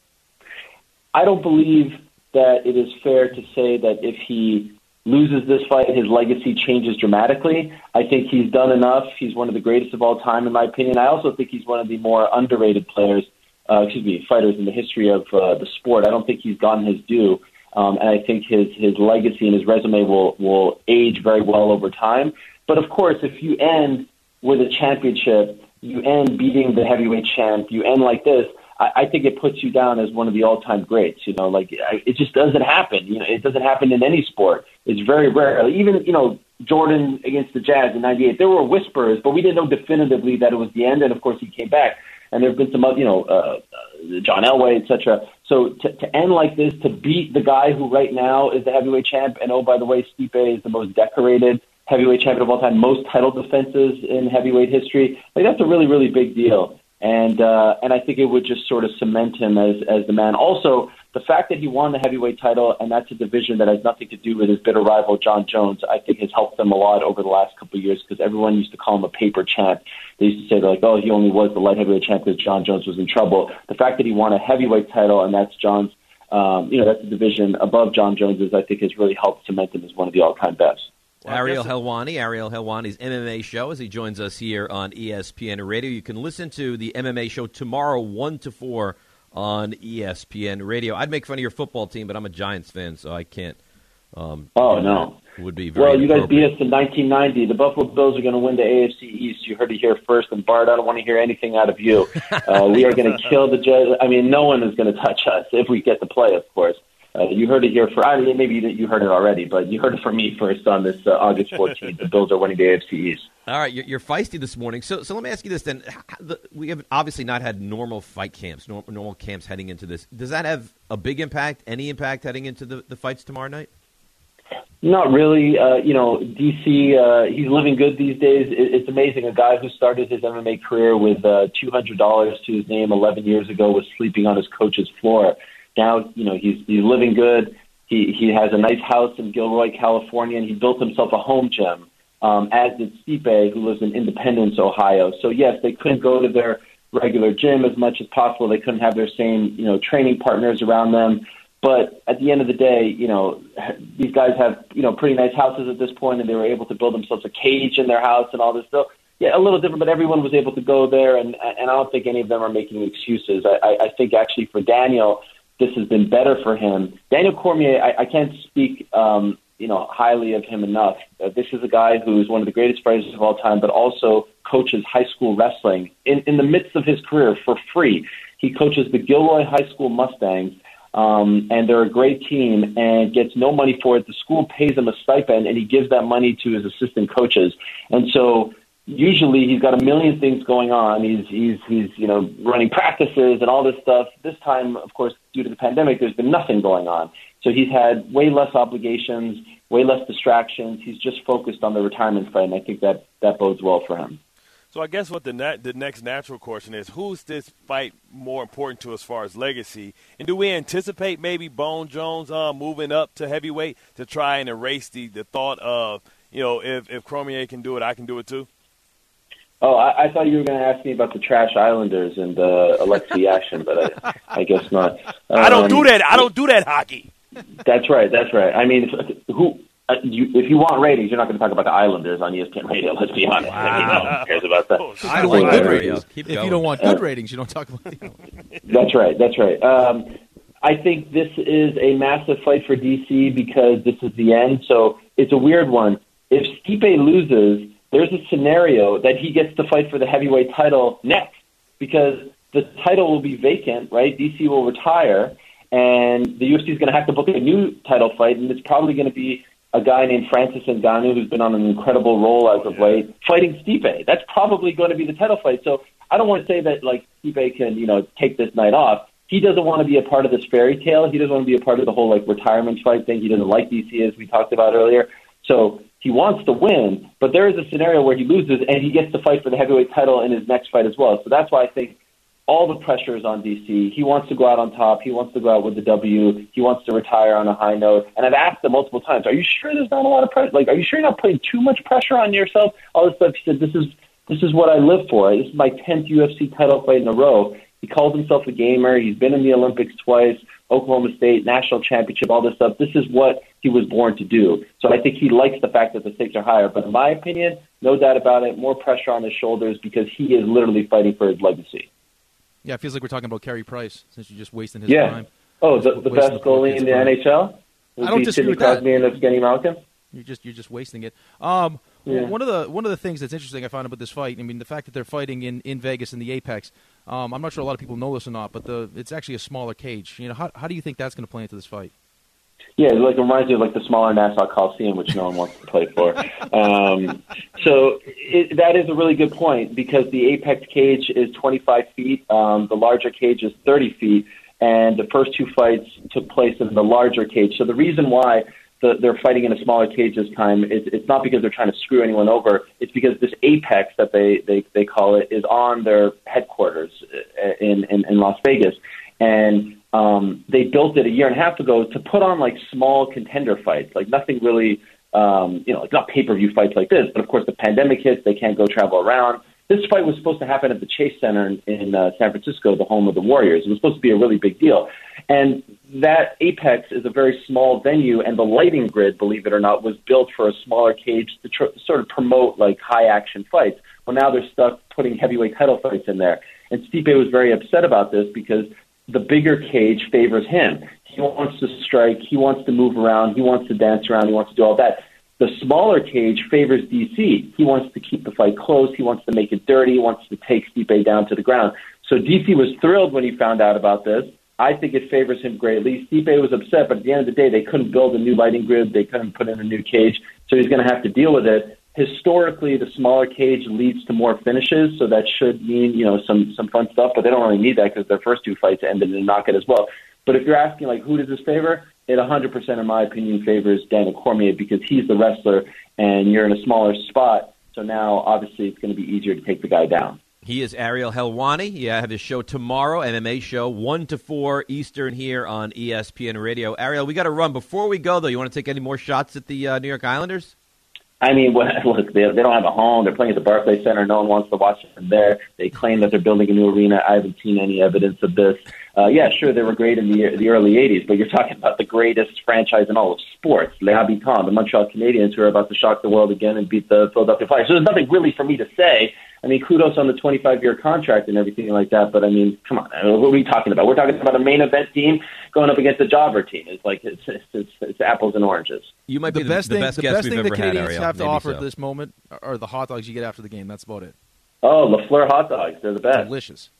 [SPEAKER 14] I don't believe that it is fair to say that if he loses this fight, his legacy changes dramatically. I think he's done enough. He's one of the greatest of all time, in my opinion. I also think he's one of the more underrated players, uh, excuse me, fighters in the history of uh, the sport. I don't think he's gotten his due, um, and I think his his legacy and his resume will will age very well over time. But of course, if you end with a championship, you end beating the heavyweight champ, you end like this, I think it puts you down as one of the all-time greats. You know, like it just doesn't happen. You know, it doesn't happen in any sport. It's very rare. Even, you know, Jordan against the Jazz in ninety-eight, there were whispers, but we didn't know definitively that it was the end. And of course, he came back. And there have been some other, you know, uh, uh, John Elway, et cetera. So to, to end like this, to beat the guy who right now is the heavyweight champ, and oh, by the way, Stipe is the most decorated heavyweight champion of all time, most title defenses in heavyweight history. Like that's a really, really big deal. And uh, and I think it would just sort of cement him as as the man. Also, the fact that he won the heavyweight title, and that's a division that has nothing to do with his bitter rival, John Jones, I think has helped them a lot over the last couple of years because everyone used to call him a paper champ. They used to say, like, oh, he only was the light heavyweight champ because John Jones was in trouble. The fact that he won a heavyweight title, and that's John's, um, you know, that's a division above John Jones's, I think has really helped cement him as one of the all-time best.
[SPEAKER 3] Well,
[SPEAKER 2] Ariel Helwani, Ariel Helwani's M M A show as he joins us here on E S P N Radio. You can listen to the M M A show tomorrow, one to four on E S P N Radio. I'd make fun of your football team, but I'm a Giants fan, so I can't. Um,
[SPEAKER 14] oh, no.
[SPEAKER 2] Would be very
[SPEAKER 14] well, you guys beat us in nineteen ninety. The Buffalo Bills are going to win the A F C East. You heard it here first. And, Bart, I don't want to hear anything out of you. Uh, we are going to kill the Jets. I mean, no one is going to touch us if we get to play, of course. Uh, you heard it here for, I mean, maybe you heard it already, but you heard it from me first on this uh, August fourteenth. The Bills are winning the A F C East.
[SPEAKER 2] All right, you're, you're feisty this morning. So so let me ask you this then. We have obviously not had normal fight camps, normal, normal camps heading into this. Does that have a big impact, any impact heading into the, the fights tomorrow night?
[SPEAKER 14] Not really. Uh, you know, D C, uh, he's living good these days. It, it's amazing. A guy who started his M M A career with uh, two hundred dollars to his name eleven years ago was sleeping on his coach's floor. Now, you know, he's he's living good. He he has a nice house in Gilroy, California, and he built himself a home gym, um, as did Stipe, who lives in Independence, Ohio. So, yes, they couldn't go to their regular gym as much as possible. They couldn't have their same, you know, training partners around them. But at the end of the day, you know, these guys have, you know, pretty nice houses at this point, and they were able to build themselves a cage in their house and all this stuff. Yeah, a little different, but everyone was able to go there, and, and I don't think any of them are making excuses. I, I, I think actually for Daniel, this has been better for him. Daniel Cormier, I, I can't speak, um, you know, highly of him enough. Uh, this is a guy who's one of the greatest fighters of all time, but also coaches high school wrestling in, in the midst of his career for free. He coaches the Gilroy High School Mustangs. Um, and they're a great team and gets no money for it. The school pays him a stipend, and he gives that money to his assistant coaches. And so usually he's got a million things going on. He's, he's, he's, you know, running practices and all this stuff. This time, of course, due to the pandemic, there's been nothing going on. So he's had way less obligations, way less distractions. He's just focused on the retirement fight, and I think that, that bodes well for him.
[SPEAKER 3] So I guess what the nat- the next natural question is, who's this fight more important to as far as legacy? And do we anticipate maybe Bone Jones uh, moving up to heavyweight to try and erase the, the thought of, you know, if, if Cormier can do it, I can do it too?
[SPEAKER 14] Oh, I, I thought you were going to ask me about the Trash Islanders and uh, Alexei Yashin, but I, I guess not. Um,
[SPEAKER 3] I don't do that. I don't do that hockey.
[SPEAKER 14] That's right. That's right. I mean, if, who? Uh, you, if you want ratings, you're not going to talk about the Islanders on E S P N Radio. Let's be honest. Wow. I mean, no one cares about that.
[SPEAKER 4] I like good ratings. If you don't want good uh, ratings, you don't talk about the Islanders.
[SPEAKER 14] That's right. That's right. Um, I think this is a massive fight for D C because this is the end. So it's a weird one. If Stipe loses, there's a scenario that he gets to fight for the heavyweight title next because the title will be vacant, right? D C will retire, and the U F C is going to have to book a new title fight, and it's probably going to be a guy named Francis Ngannou, who's been on an incredible roll as of late, fighting Stipe. That's probably going to be the title fight. So I don't want to say that, like, Stipe can, you know, take this night off. He doesn't want to be a part of this fairy tale. He doesn't want to be a part of the whole, like, retirement fight thing. He doesn't like D C, as we talked about earlier. So he wants to win, but there is a scenario where he loses, and he gets to fight for the heavyweight title in his next fight as well. So that's why I think all the pressure is on D C. He wants to go out on top. He wants to go out with the W. He wants to retire on a high note. And I've asked him multiple times, are you sure there's not a lot of pressure? Like, are you sure you're not putting too much pressure on yourself? All this stuff. He said, this is this is what I live for. This is my tenth U F C title fight in a row. He calls himself a gamer. He's been in the Olympics twice, Oklahoma State, national championship, all this stuff. This is what he was born to do. So I think he likes the fact that the stakes are higher. But in my opinion, no doubt about it, more pressure on his shoulders because he is literally fighting for his legacy.
[SPEAKER 4] Yeah, it feels like we're talking about Carey Price since you're just wasting his
[SPEAKER 14] yeah.
[SPEAKER 4] time.
[SPEAKER 14] Oh, the, the best goalie in the N H L?
[SPEAKER 4] I don't disagree with
[SPEAKER 14] that. And Evgeny Malkin?
[SPEAKER 4] You're just you're just wasting it. Um,
[SPEAKER 14] yeah.
[SPEAKER 4] One of the one of the things that's interesting I found about this fight, I mean, the fact that they're fighting in, in Vegas in the Apex. Um, I'm not sure a lot of people know this or not, but the it's actually a smaller cage. You know, how how do you think that's going to play into this fight?
[SPEAKER 14] Yeah, it like it reminds me of like the smaller Nassau Coliseum, which no one wants to play for. Um, so it, that is a really good point because the Apex cage is twenty-five feet, um, the larger cage is thirty feet, and the first two fights took place in the larger cage. So the reason why the, they're fighting in a smaller cage this time is it's not because they're trying to screw anyone over. It's because this Apex that they, they, they call it is on their headquarters in, in, in Las Vegas. And um, they built it a year and a half ago to put on like small contender fights, like nothing really, um, you know, like not pay-per-view fights like this. But of course, the pandemic hits; they can't go travel around. This fight was supposed to happen at the Chase Center in, in uh, San Francisco, the home of the Warriors. It was supposed to be a really big deal, and that Apex is a very small venue, and the lighting grid, believe it or not, was built for a smaller cage to tr- sort of promote like high action fights. Well, now they're stuck putting heavyweight title fights in there, and Stipe was very upset about this because the bigger cage favors him. He wants to strike, he wants to move around, he wants to dance around, he wants to do all that. The smaller cage favors D C. He wants to keep the fight close, he wants to make it dirty, he wants to take Stipe down to the ground. So D C was thrilled when he found out about this. I think it favors him greatly. Stipe was upset, but at the end of the day, they couldn't build a new lighting grid, they couldn't put in a new cage, so he's going to have to deal with it. Historically, the smaller cage leads to more finishes, so that should mean, you know, some some fun stuff, but they don't really need that because their first two fights ended in a knockout as well. But if you're asking, like, who does this favor? It one hundred percent, in my opinion, favors Daniel Cormier because he's the wrestler, and you're in a smaller spot, so now, obviously, it's going to be easier to take the guy down.
[SPEAKER 2] He is Ariel Helwani. Yeah, I have his show tomorrow, M M A show, one to four Eastern here on E S P N Radio. Ariel, we got to run. Before we go, though, you want to take any more shots at the uh, New York Islanders?
[SPEAKER 14] I mean, look, they, they don't have a home. They're playing at the Barclays Center. No one wants to watch them there. They claim that they're building a new arena. I haven't seen any evidence of this. Uh, yeah, sure, they were great in the the early eighties, but you're talking about the greatest franchise in all of sports, Les Habitants, the Montreal Canadiens, who are about to shock the world again and beat the Philadelphia Flyers. So there's nothing really for me to say. I mean, kudos on the twenty-five-year contract and everything like that, but I mean, come on, what are we talking about? We're talking about a main event team going up against a jobber team. It's like it's it's, it's, it's apples and oranges.
[SPEAKER 2] You might
[SPEAKER 4] the
[SPEAKER 2] be
[SPEAKER 4] best
[SPEAKER 2] the,
[SPEAKER 4] thing,
[SPEAKER 2] the best
[SPEAKER 4] the
[SPEAKER 2] guest
[SPEAKER 4] best
[SPEAKER 2] we've
[SPEAKER 4] thing
[SPEAKER 2] ever
[SPEAKER 4] the
[SPEAKER 2] had,
[SPEAKER 4] Canadians
[SPEAKER 2] Ariel.
[SPEAKER 4] have to
[SPEAKER 2] Maybe
[SPEAKER 4] offer
[SPEAKER 2] so.
[SPEAKER 4] at this moment are the hot dogs you get after the game. That's about it.
[SPEAKER 14] Oh, LaFleur hot dogs. They're the best.
[SPEAKER 4] Delicious.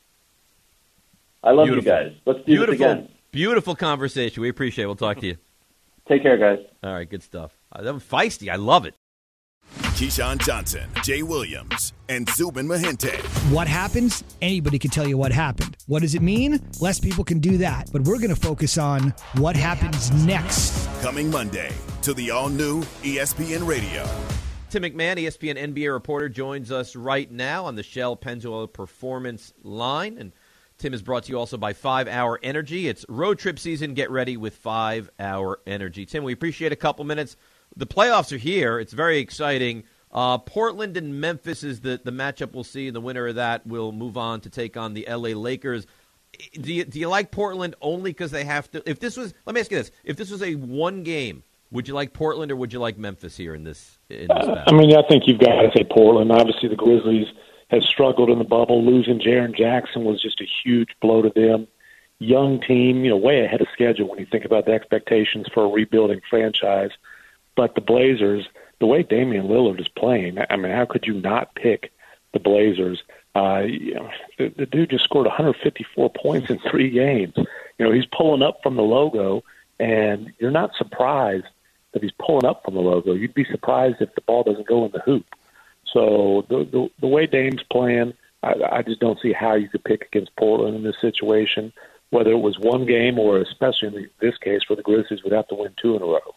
[SPEAKER 14] I love
[SPEAKER 2] Beautiful.
[SPEAKER 14] you guys. Let's do
[SPEAKER 2] Beautiful.
[SPEAKER 14] this again.
[SPEAKER 2] Beautiful conversation. We appreciate it. We'll talk to you.
[SPEAKER 14] Take care, guys.
[SPEAKER 2] All right, good stuff. Uh, that was feisty. I love it.
[SPEAKER 1] Keyshawn Johnson, Jay Williams, and Zubin Mehente.
[SPEAKER 7] What happens? Anybody can tell you what happened. What does it mean? Less people can do that. But we're going to focus on what happens next.
[SPEAKER 1] Coming Monday to the all-new E S P N Radio.
[SPEAKER 2] Tim McMahon, E S P N N B A reporter, joins us right now on the Shell Pennzoil Performance line. And Tim is brought to you also by five hour Energy. It's road trip season. Get ready with five hour Energy. Tim, we appreciate a couple minutes. The playoffs are here. It's very exciting. Uh, Portland and Memphis is the, the matchup we'll see. The winner of that will move on to take on the L A Lakers. Do you, do you like Portland only because they have to? If this was, let me ask you this: if this was a one game, would you like Portland or would you like Memphis here in this? In this battle?
[SPEAKER 15] I mean, I think you've got to say Portland. Obviously, the Grizzlies have struggled in the bubble. Losing Jaren Jackson was just a huge blow to them. Young team, you know, way ahead of schedule when you think about the expectations for a rebuilding franchise. But the Blazers, the way Damian Lillard is playing, I mean, how could you not pick the Blazers? Uh, you know, the, the dude just scored one hundred fifty-four points in three games. You know, he's pulling up from the logo, and you're not surprised that he's pulling up from the logo. You'd be surprised if the ball doesn't go in the hoop. So the the, the way Dame's playing, I, I just don't see how you could pick against Portland in this situation, whether it was one game or especially in this case where the Grizzlies would have to win two in a row.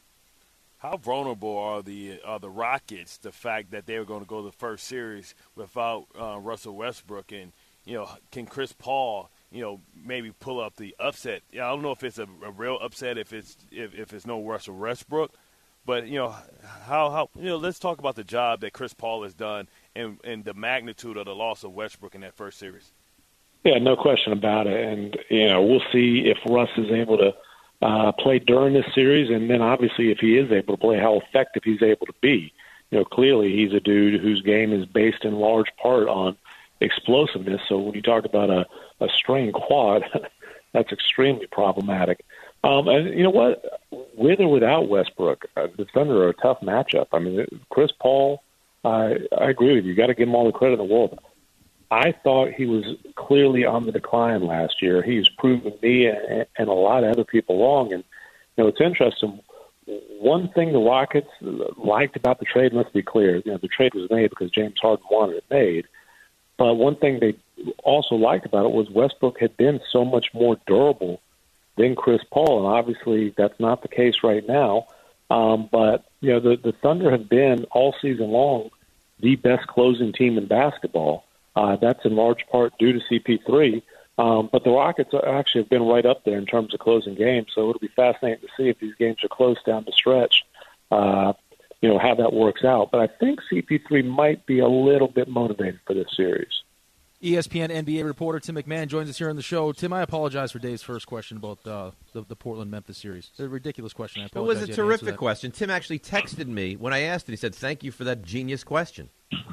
[SPEAKER 3] How vulnerable are the are the Rockets? The fact that they were going to go the first series without uh, Russell Westbrook, and you know, can Chris Paul, you know, maybe pull up the upset? I don't know if it's a, a real upset if it's if, if it's no Russell Westbrook, but you know, how how you know, let's talk about the job that Chris Paul has done and and the magnitude of the loss of Westbrook in that first series.
[SPEAKER 15] Yeah, no question about it, and you know, we'll see if Russ is able to Uh, play during this series, and then obviously if he is able to play, how effective he's able to be. You know, clearly he's a dude whose game is based in large part on explosiveness. So when you talk about a, a strained quad, that's extremely problematic. Um, and you know what? With or without Westbrook, uh, the Thunder are a tough matchup. I mean, Chris Paul, I, I agree with you. You got to give him all the credit in the world. I thought he was clearly on the decline last year. He's proven me and, and a lot of other people wrong. And, you know, it's interesting. One thing the Rockets liked about the trade, let's be clear, you know, the trade was made because James Harden wanted it made. But one thing they also liked about it was Westbrook had been so much more durable than Chris Paul. And obviously that's not the case right now. Um, but, you know, the, the Thunder have been all season long the best closing team in basketball. Uh, that's in large part due to C P three. Um, but the Rockets actually have been right up there in terms of closing games. So it'll be fascinating to see if these games are close down the stretch, uh, you know, how that works out. But I think C P three might be a little bit motivated for this series.
[SPEAKER 4] E S P N N B A reporter Tim McMahon joins us here on the show. Tim, I apologize for Dave's first question about uh, the, the Portland-Memphis series. It's a ridiculous question. I
[SPEAKER 2] It
[SPEAKER 4] apologize.
[SPEAKER 2] was a
[SPEAKER 4] You had to answer
[SPEAKER 2] terrific
[SPEAKER 4] that.
[SPEAKER 2] question. Tim actually texted me when I asked it. He said, thank you for that genius question.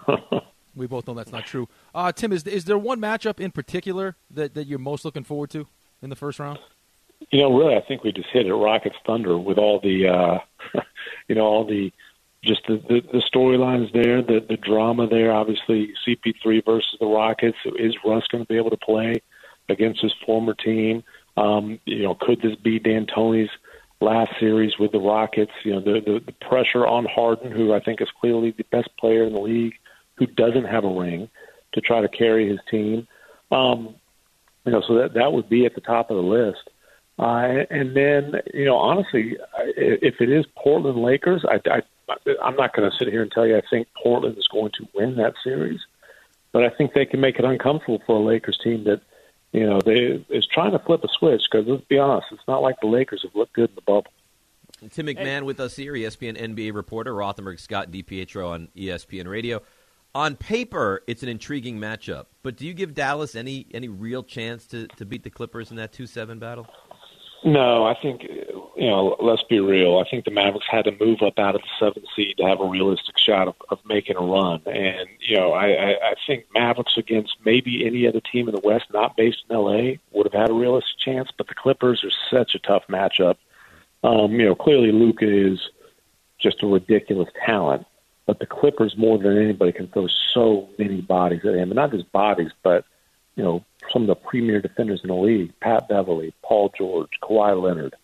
[SPEAKER 4] We both know that's not true. Uh, Tim, is is there one matchup in particular that, that you're most looking forward to in the first round?
[SPEAKER 15] You know, really, I think we just hit it. Rockets Thunder with all the, uh, you know, all the, just the, the, the storylines there, the, the drama there. Obviously, C P three versus the Rockets. Is Russ going to be able to play against his former team? Um, you know, could this be D'Antoni's last series with the Rockets? You know, the, the, the pressure on Harden, who I think is clearly the best player in the league, who doesn't have a ring, to try to carry his team. Um, you know, so that that would be at the top of the list. Uh, and then, you know, honestly, if it is Portland Lakers, I, I, I'm not going to sit here and tell you I think Portland is going to win that series, but I think they can make it uncomfortable for a Lakers team that, you know, they is trying to flip a switch. Because let's be honest, it's not like the Lakers have looked good in the bubble.
[SPEAKER 2] Tim McMahon with us here, E S P N N B A reporter, Rothenberg, Scott DiPietro on E S P N Radio. On paper, it's an intriguing matchup, but do you give Dallas any any real chance to, to beat the Clippers in that two seven battle?
[SPEAKER 15] No, I think, you know, let's be real. I think the Mavericks had to move up out of the seventh seed to have a realistic shot of, of making a run. And, you know, I, I, I think Mavericks against maybe any other team in the West not based in L A would have had a realistic chance, but the Clippers are such a tough matchup. Um, you know, clearly Luka is just a ridiculous talent, but the Clippers more than anybody can throw so many bodies at him. And not just bodies, but, you know, some of the premier defenders in the league, Pat Beverly, Paul George, Kawhi Leonard.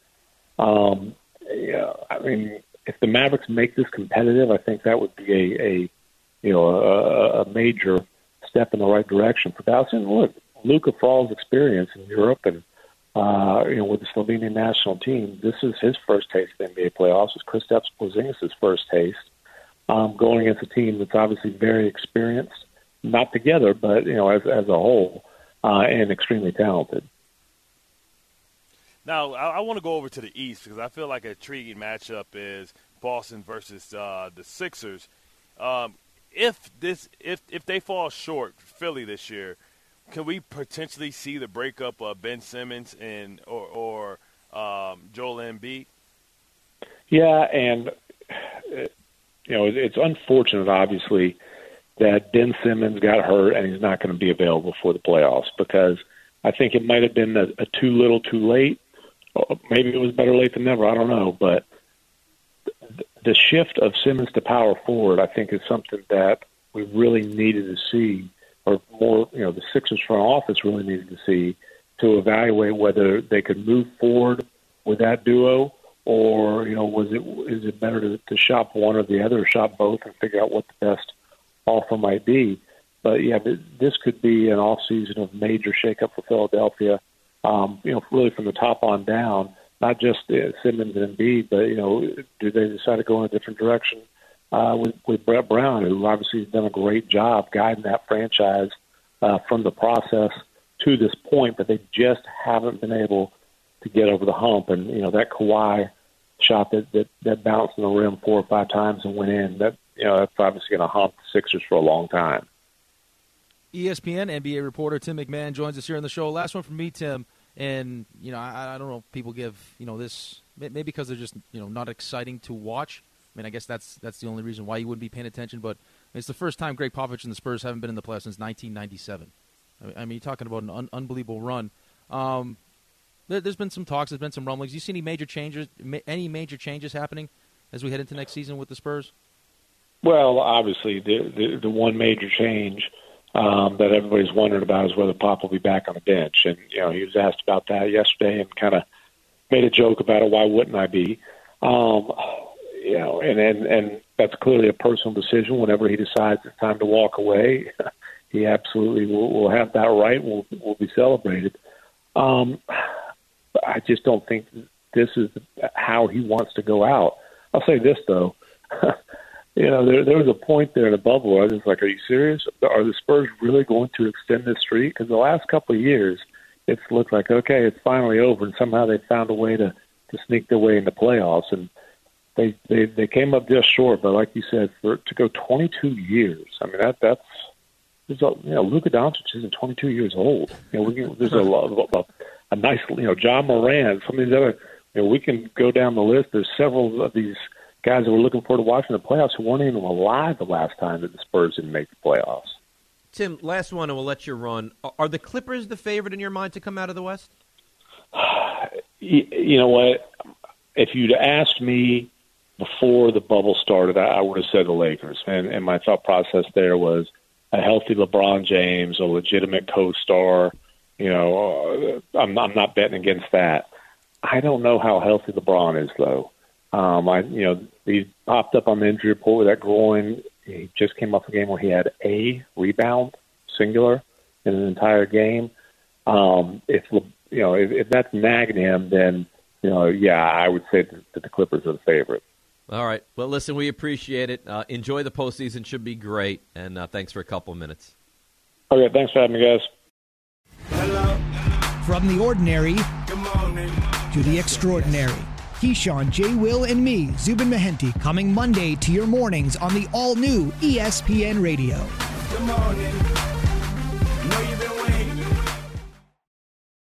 [SPEAKER 15] Um, yeah, I mean, if the Mavericks make this competitive, I think that would be a, a you know, a, a major step in the right direction for Dallas. And look, Luka, for all his experience in Europe and, uh, you know, with the Slovenian national team, this is his first taste of the N B A playoffs. It's Kristaps Porzingis' first taste, um, going against a team that's obviously very experienced, not together, but, you know, as, as a whole. Uh, and extremely talented.
[SPEAKER 3] Now, I, I want to go over to the East because I feel like an intriguing matchup is Boston versus uh, the Sixers. Um, if this, if if they fall short, Philly this year, can we potentially see the breakup of Ben Simmons and or, or um, Joel Embiid?
[SPEAKER 15] Yeah, and you know, it's unfortunate, obviously, that Ben Simmons got hurt and he's not going to be available for the playoffs, because I think it might have been a, a too little too late. Maybe it was better late than never. I don't know. But the shift of Simmons to power forward, I think, is something that we really needed to see, or more, you know, the Sixers front office really needed to see to evaluate whether they could move forward with that duo, or, you know, was it is it better to, to shop one or the other, or shop both and figure out what the best offer might be. But yeah, this could be an off season of major shakeup for Philadelphia. Um, you know, really from the top on down, not just uh, Simmons and Embiid, but, you know, do they decide to go in a different direction uh, with, with Brett Brown, who obviously has done a great job guiding that franchise uh, from the process to this point, but they just haven't been able to get over the hump. And, you know, that Kawhi shot that, that, that bounced in the rim four or five times and went in, that, you know, that's obviously going to hump the Sixers for a long time.
[SPEAKER 4] E S P N N B A reporter Tim McMahon joins us here on the show. Last one from me, Tim. And, you know, I, I don't know if people give, you know, this, maybe because they're just, you know, not exciting to watch. I mean, I guess that's that's the only reason why you wouldn't be paying attention. But it's the first time Greg Popovich and the Spurs haven't been in the playoffs since nineteen ninety-seven. I mean, I mean you're talking about an un- unbelievable run. Um, there, there's been some talks. There's been some rumblings. You see any major changes, ma- any major changes happening as we head into next season with the Spurs?
[SPEAKER 15] Well, obviously, the the, the one major change um, that everybody's wondering about is whether Pop will be back on the bench. And, you know, he was asked about that yesterday and kind of made a joke about it. Why wouldn't I be? Um, you know, and, and, and that's clearly a personal decision. Whenever he decides it's time to walk away, he absolutely will, will have that right. Will will be celebrated. Um, I just don't think this is how he wants to go out. I'll say this, though. You know, there, there was a point there in the bubble where I was just like, are you serious? Are the Spurs really going to extend this streak? Because the last couple of years, it's looked like, okay, it's finally over, and somehow they found a way to, to sneak their way into playoffs. And they, they they came up just short, but like you said, for to go twenty-two years, I mean, that that's there's a, you know, Luka Doncic isn't twenty-two years old. You know, we can, there's a, a, a nice, you know, John Moran, some of these other, you know, we can go down the list. There's several of these guys that we're looking forward to watching the playoffs who weren't even alive the last time that the Spurs didn't make the playoffs.
[SPEAKER 2] Tim, last one, and we'll let you run. Are the Clippers the favorite in your mind to come out of the West?
[SPEAKER 15] You, you know what? If you'd asked me before the bubble started, I, I would have said the Lakers. And, and my thought process there was a healthy LeBron James, a legitimate co-star. You know, uh, I'm, I'm not betting against that. I don't know how healthy LeBron is, though. Um, I, you know, he popped up on the injury report with that groin. He just came off a game where he had a rebound, singular, in an entire game. Um, if you know, if, if that's nagging him, then you know, yeah, I would say that the Clippers are the favorite.
[SPEAKER 2] All right. Well, listen, we appreciate it. Uh, enjoy the postseason; should be great. And uh, thanks for a couple of minutes.
[SPEAKER 15] Okay, thanks for having me, guys.
[SPEAKER 7] Hello. From the ordinary to the extraordinary. Keyshawn, J. Will, and me, Zubin Mehenti, coming Monday to your mornings on the all-new E S P N Radio. Good morning.